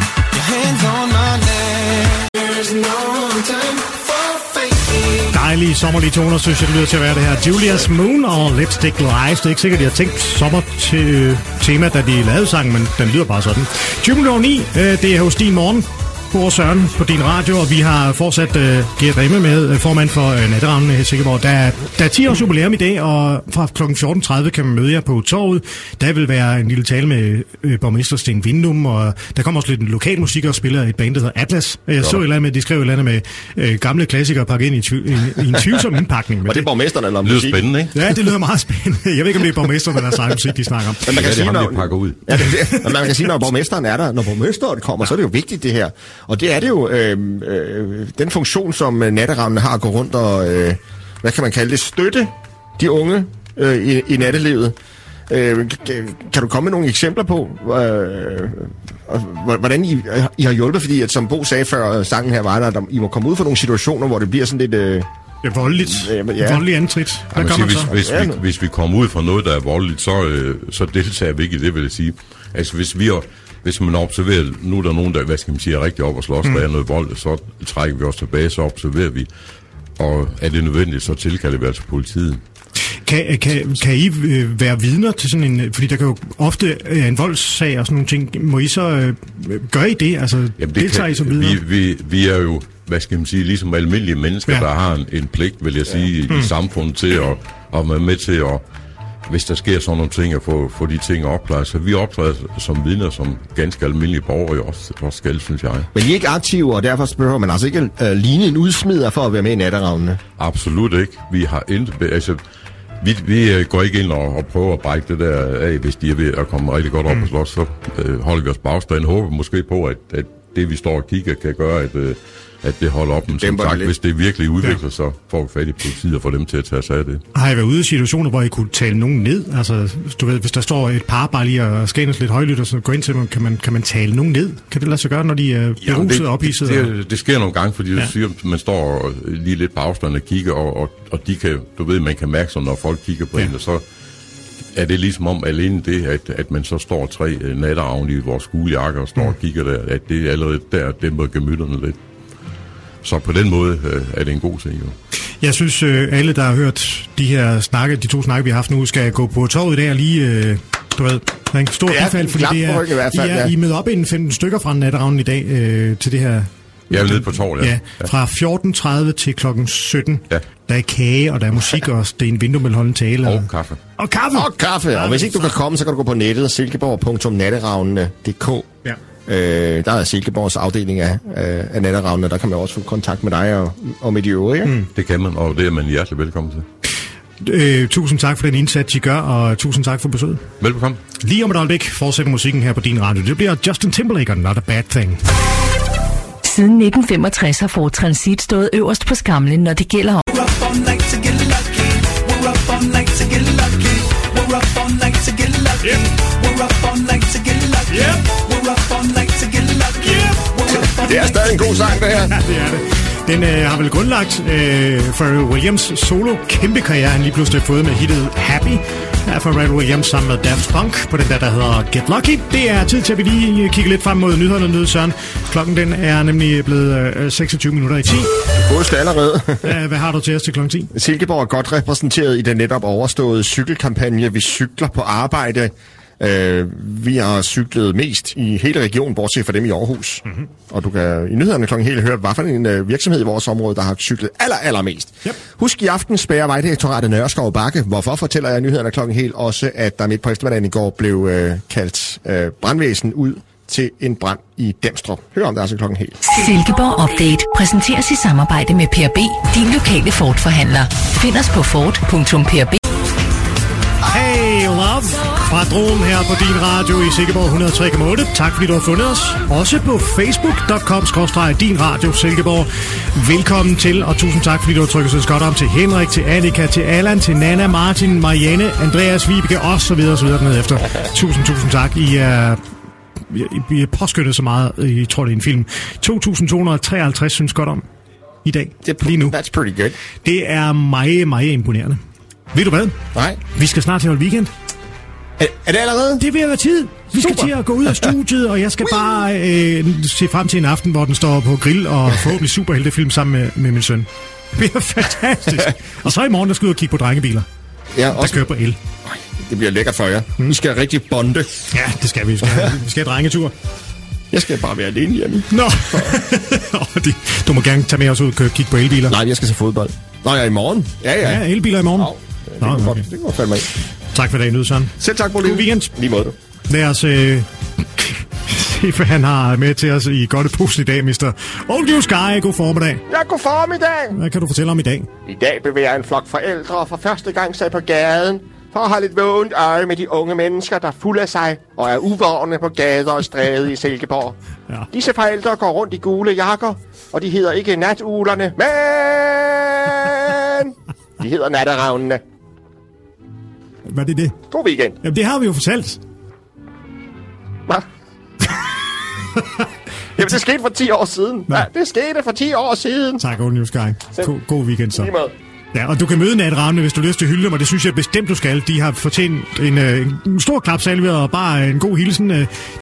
Dejlige sommerlige toner, synes jeg, det lyder til at være det her. Julius Moon og Lipstick Lies. Det er ikke sikkert, at de har tænkt sommer-tema, da de lavede sangen, men den lyder bare sådan. tyve minutter over ni, det er hos din morgen. Bor Søren på din radio, og vi har fortsat uh, Gert Rimme med, uh, formand for uh, Natteravnen her i Silkeborg. Der, der er ti års jubilæum i dag, og fra klokken fjorten tredive kan man møde jer på torvet. Der vil være en lille tale med uh, borgmester Sten Vindum, og der kommer også lidt lokal musik og spiller et band, der hedder Atlas. Jeg så et eller andet med, de skrev et eller andet med uh, gamle klassikere pakket ind i, tv- i, i en tvivlsom indpakning. Og det er borgmesteren eller musik? Det lyder spændende, ikke? Ja, det lyder meget spændende. Jeg ved ikke, om det er borgmesteren, der er musik, de snakker om. Men man kan, ja, sige, ham, når, de pakker ud. Ja, det, det, man kan sige, når borgmesteren er der, når borgmesteren kommer, så er det jo vigtigt det her. Og det er det jo øh, øh, den funktion, som natteravnene har at gå rundt og, øh, hvad kan man kalde det, støtte de unge øh, i, i nattelivet. Øh, kan du komme med nogle eksempler på, øh, hvordan I, I har hjulpet? Fordi, at, som Bo sagde før sangen her, var der, at I må komme ud for nogle situationer, hvor det bliver sådan lidt... Øh, Ja, voldeligt. Øh, ja. Voldelig antrit. Hvad ja, gør man sige, så? Hvis, hvis, vi, hvis vi kommer ud fra noget, der er voldeligt, så, øh, så deltager vi ikke i det, vil jeg sige. Altså, hvis vi er, hvis man observerer, nu er der nogen, der, hvad skal man sige, er rigtig op og slås, mm. der er noget vold, så trækker vi os tilbage, så observerer vi. Og er det nødvendigt, så tilkalder vi altså politiet. Kan, kan, kan I øh, være vidner til sådan en... Fordi der kan jo ofte øh, en voldssag og sådan nogle ting. Må I så... Øh, gøre I det? Altså, Jamen, det deltager kan, I som vidner? Vi, vi, vi er jo, hvad skal man sige, ligesom almindelige mennesker, ja. der har en, en pligt, vil jeg sige, ja. mm. i samfundet til at, at være med til at... Hvis der sker sådan nogle ting, at få, få de ting opklaret. Så vi optræder som vidner, som ganske almindelige borgere også, også skal, synes jeg. Men I er ikke aktive, og derfor spørger man altså ikke uh, ligne en udsmider for at være med i Natteravnene? Absolut ikke. Vi har intet... Altså, vi, vi går ikke ind og, og prøver at brække det der af, hvis de er ved at komme rigtig godt op mm. og slås. Så øh, holder vi os på afstand. Håber måske på, at, at det, vi står og kigger, kan gøre, at... Øh, at det holder op, men som sagt, hvis det virkelig udvikler ja. sig, får vi fat i politiet og får dem til at tage sig af det. Har I været ude i situationer, hvor I kunne tale nogen ned? Altså, du ved, hvis der står et par bare lige og skændes lidt højlydt, og så går ind til dem, kan man, kan man tale nogen ned? Kan det lade sig gøre, når de er beruset og ophidset? Det, det, det sker nogle gange, fordi ja. siger, man står lige lidt på afstand og kigger, og, og, og de kan, du ved, man kan mærke sig, når folk kigger på ja. en, og så er det ligesom om alene det, at, at man så står tre natteravne i vores skulejakker og står mm. og kigger der, at det er allerede der, dæmper gemytterne lidt. Så på den måde øh, er det en god ting, jo. Jeg synes, øh, alle, der har hørt de her snakke, de to snakke, vi har haft nu, skal gå på torvet i dag og lige, øh, du ved, en stor ja, bifald, fordi det er, i, hvert fald, I, er, ja. I er med op inden femten stykker fra Natteravnen i dag øh, til det her. Jeg er nede på torvet, ja. ja. Fra fjorten tredive til klokken sytten. Ja. Der er kage, og der er musik, og det er en vindue, man holder en tale. Og, og kaffe. Og kaffe! Og kaffe! Og hvis ikke du kan komme, så kan du gå på nettet, silkeborg punktum natteravnene punktum d k. Ja. Øh, der er Silkeborgs afdeling af, øh, af Natteravnene. Der kan man også få kontakt med dig og, og med de øvrige. Mm. Det kan man, og det er man hjertelig velkommen til. Øh, tusind tak for den indsats, I gør, og tusind tak for besøget. Velbekomme. Lige om et øjeblik fortsætter musikken her på din radio. Det bliver Justin Timberlake og Not a Bad Thing. Siden nitten femogtres har Ford Transit stået øverst på skamlen, når det gælder om. Det er stadig en god sang, det her. Ja, det er det. Den øh, har vel grundlagt øh, Pharrell Williams solo kæmpe karriere, han lige pludselig fået med hittet Happy. Her for Pharrell Williams sammen med Daft Punk på den der, der hedder Get Lucky. Det er tid til, at vi lige kigger lidt frem mod nyhederne, nyde Søren. Klokken den er nemlig blevet øh, seksogtyve minutter i ti. Godste allerede. Æh, hvad har du til os til klokken ti? Silkeborg er godt repræsenteret i den netop overståede cykelkampagne Vi cykler på arbejde. Uh, vi har cyklet mest i hele regionen, bortset fra dem i Aarhus. Mm-hmm. Og du kan i nyhederne klokken hele høre, hvad for en uh, virksomhed i vores område, der har cyklet aller, allermest. Yep. Husk, i aften spærrer Vejdirektoratet Nørreskov Bakke. Hvorfor fortæller jeg i nyhederne klokken helt også, at der midt på eftermiddagen i går blev uh, kaldt uh, brandvæsen ud til en brand i Demstrup. Hør om det altså klokken helt. Silkeborg Update præsenteres i samarbejde med P R B, din lokale Ford-forhandler. Find os på ford punktum p r b. Hey, love! Kvadron her på din radio i Silkeborg hundrede og tre komma otte. Tak fordi du har fundet os. Også på facebook punktum com skråstreg din radio Silkeborg. Velkommen til, og tusind tak fordi du har trykket så godt om til Henrik, til Annika, til Allan, til Nana, Martin, Marianne, Andreas, Vibeke og så videre og så videre dernede efter. Tusind, tusind tak. I er... Vi er påskyndet så meget, jeg tror det er en film. to tusind to hundrede og treoghalvtreds synes godt om i dag. Lige nu. That's pretty good. Det er meget, meget imponerende. Ved du hvad? Nej. Vi skal snart til holde weekend. Er, er det allerede? Det vil være tid. Vi Super. skal til at gå ud af studiet, og jeg skal bare øh, se frem til en aften, hvor den står på grill og forhåbentlig superheltefilm sammen med, med min søn. Det bliver fantastisk. Og så i morgen, der skal ud og kigge på drengebiler. Ja, også... Der kører på el. Det bliver lækkert for jer. Mm. Vi skal rigtig bonde. Ja, det skal vi. Vi skal, vi skal have drengetur. Jeg skal bare være alene hjemme. Nå. Du må gerne tage med os ud og kigge på elbiler. Nej, jeg skal se fodbold. Nå, jeg er i morgen. Ja, ja. Ja, elbiler i morgen. Nå, det går godt. Det går fandme ikke. Tak for dagen, Nyde Søren. Selv tak, Bolle. God weekend. Lige måde. Lad os øh, se, hvad han har med til os i Godt Posen i dag, mister Old New Sky. God formiddag. Ja, god formiddag. Hvad kan du fortælle om i dag? I dag bevæger en flok forældre for første gang sig på gaden for at holde et vågent øje med de unge mennesker, der fulder sig og er uvågne på gader og stræde i Silkeborg. Ja. Disse forældre går rundt i gule jakker, og de hedder ikke natuglerne, men de hedder natteravnene. Hvad er det det? God weekend. Jamen, det har vi jo fortalt. Hvad? Jamen, det skete for ti år siden. Ja, det skete for ti år siden. Tak, Old New Sky. God, god weekend så. Lige måde. Ja, og du kan møde Natteravnene, hvis du har lyst til at hylde dem, og det synes jeg bestemt, du skal. De har fortjent en, en stor klapsalve og bare en god hilsen.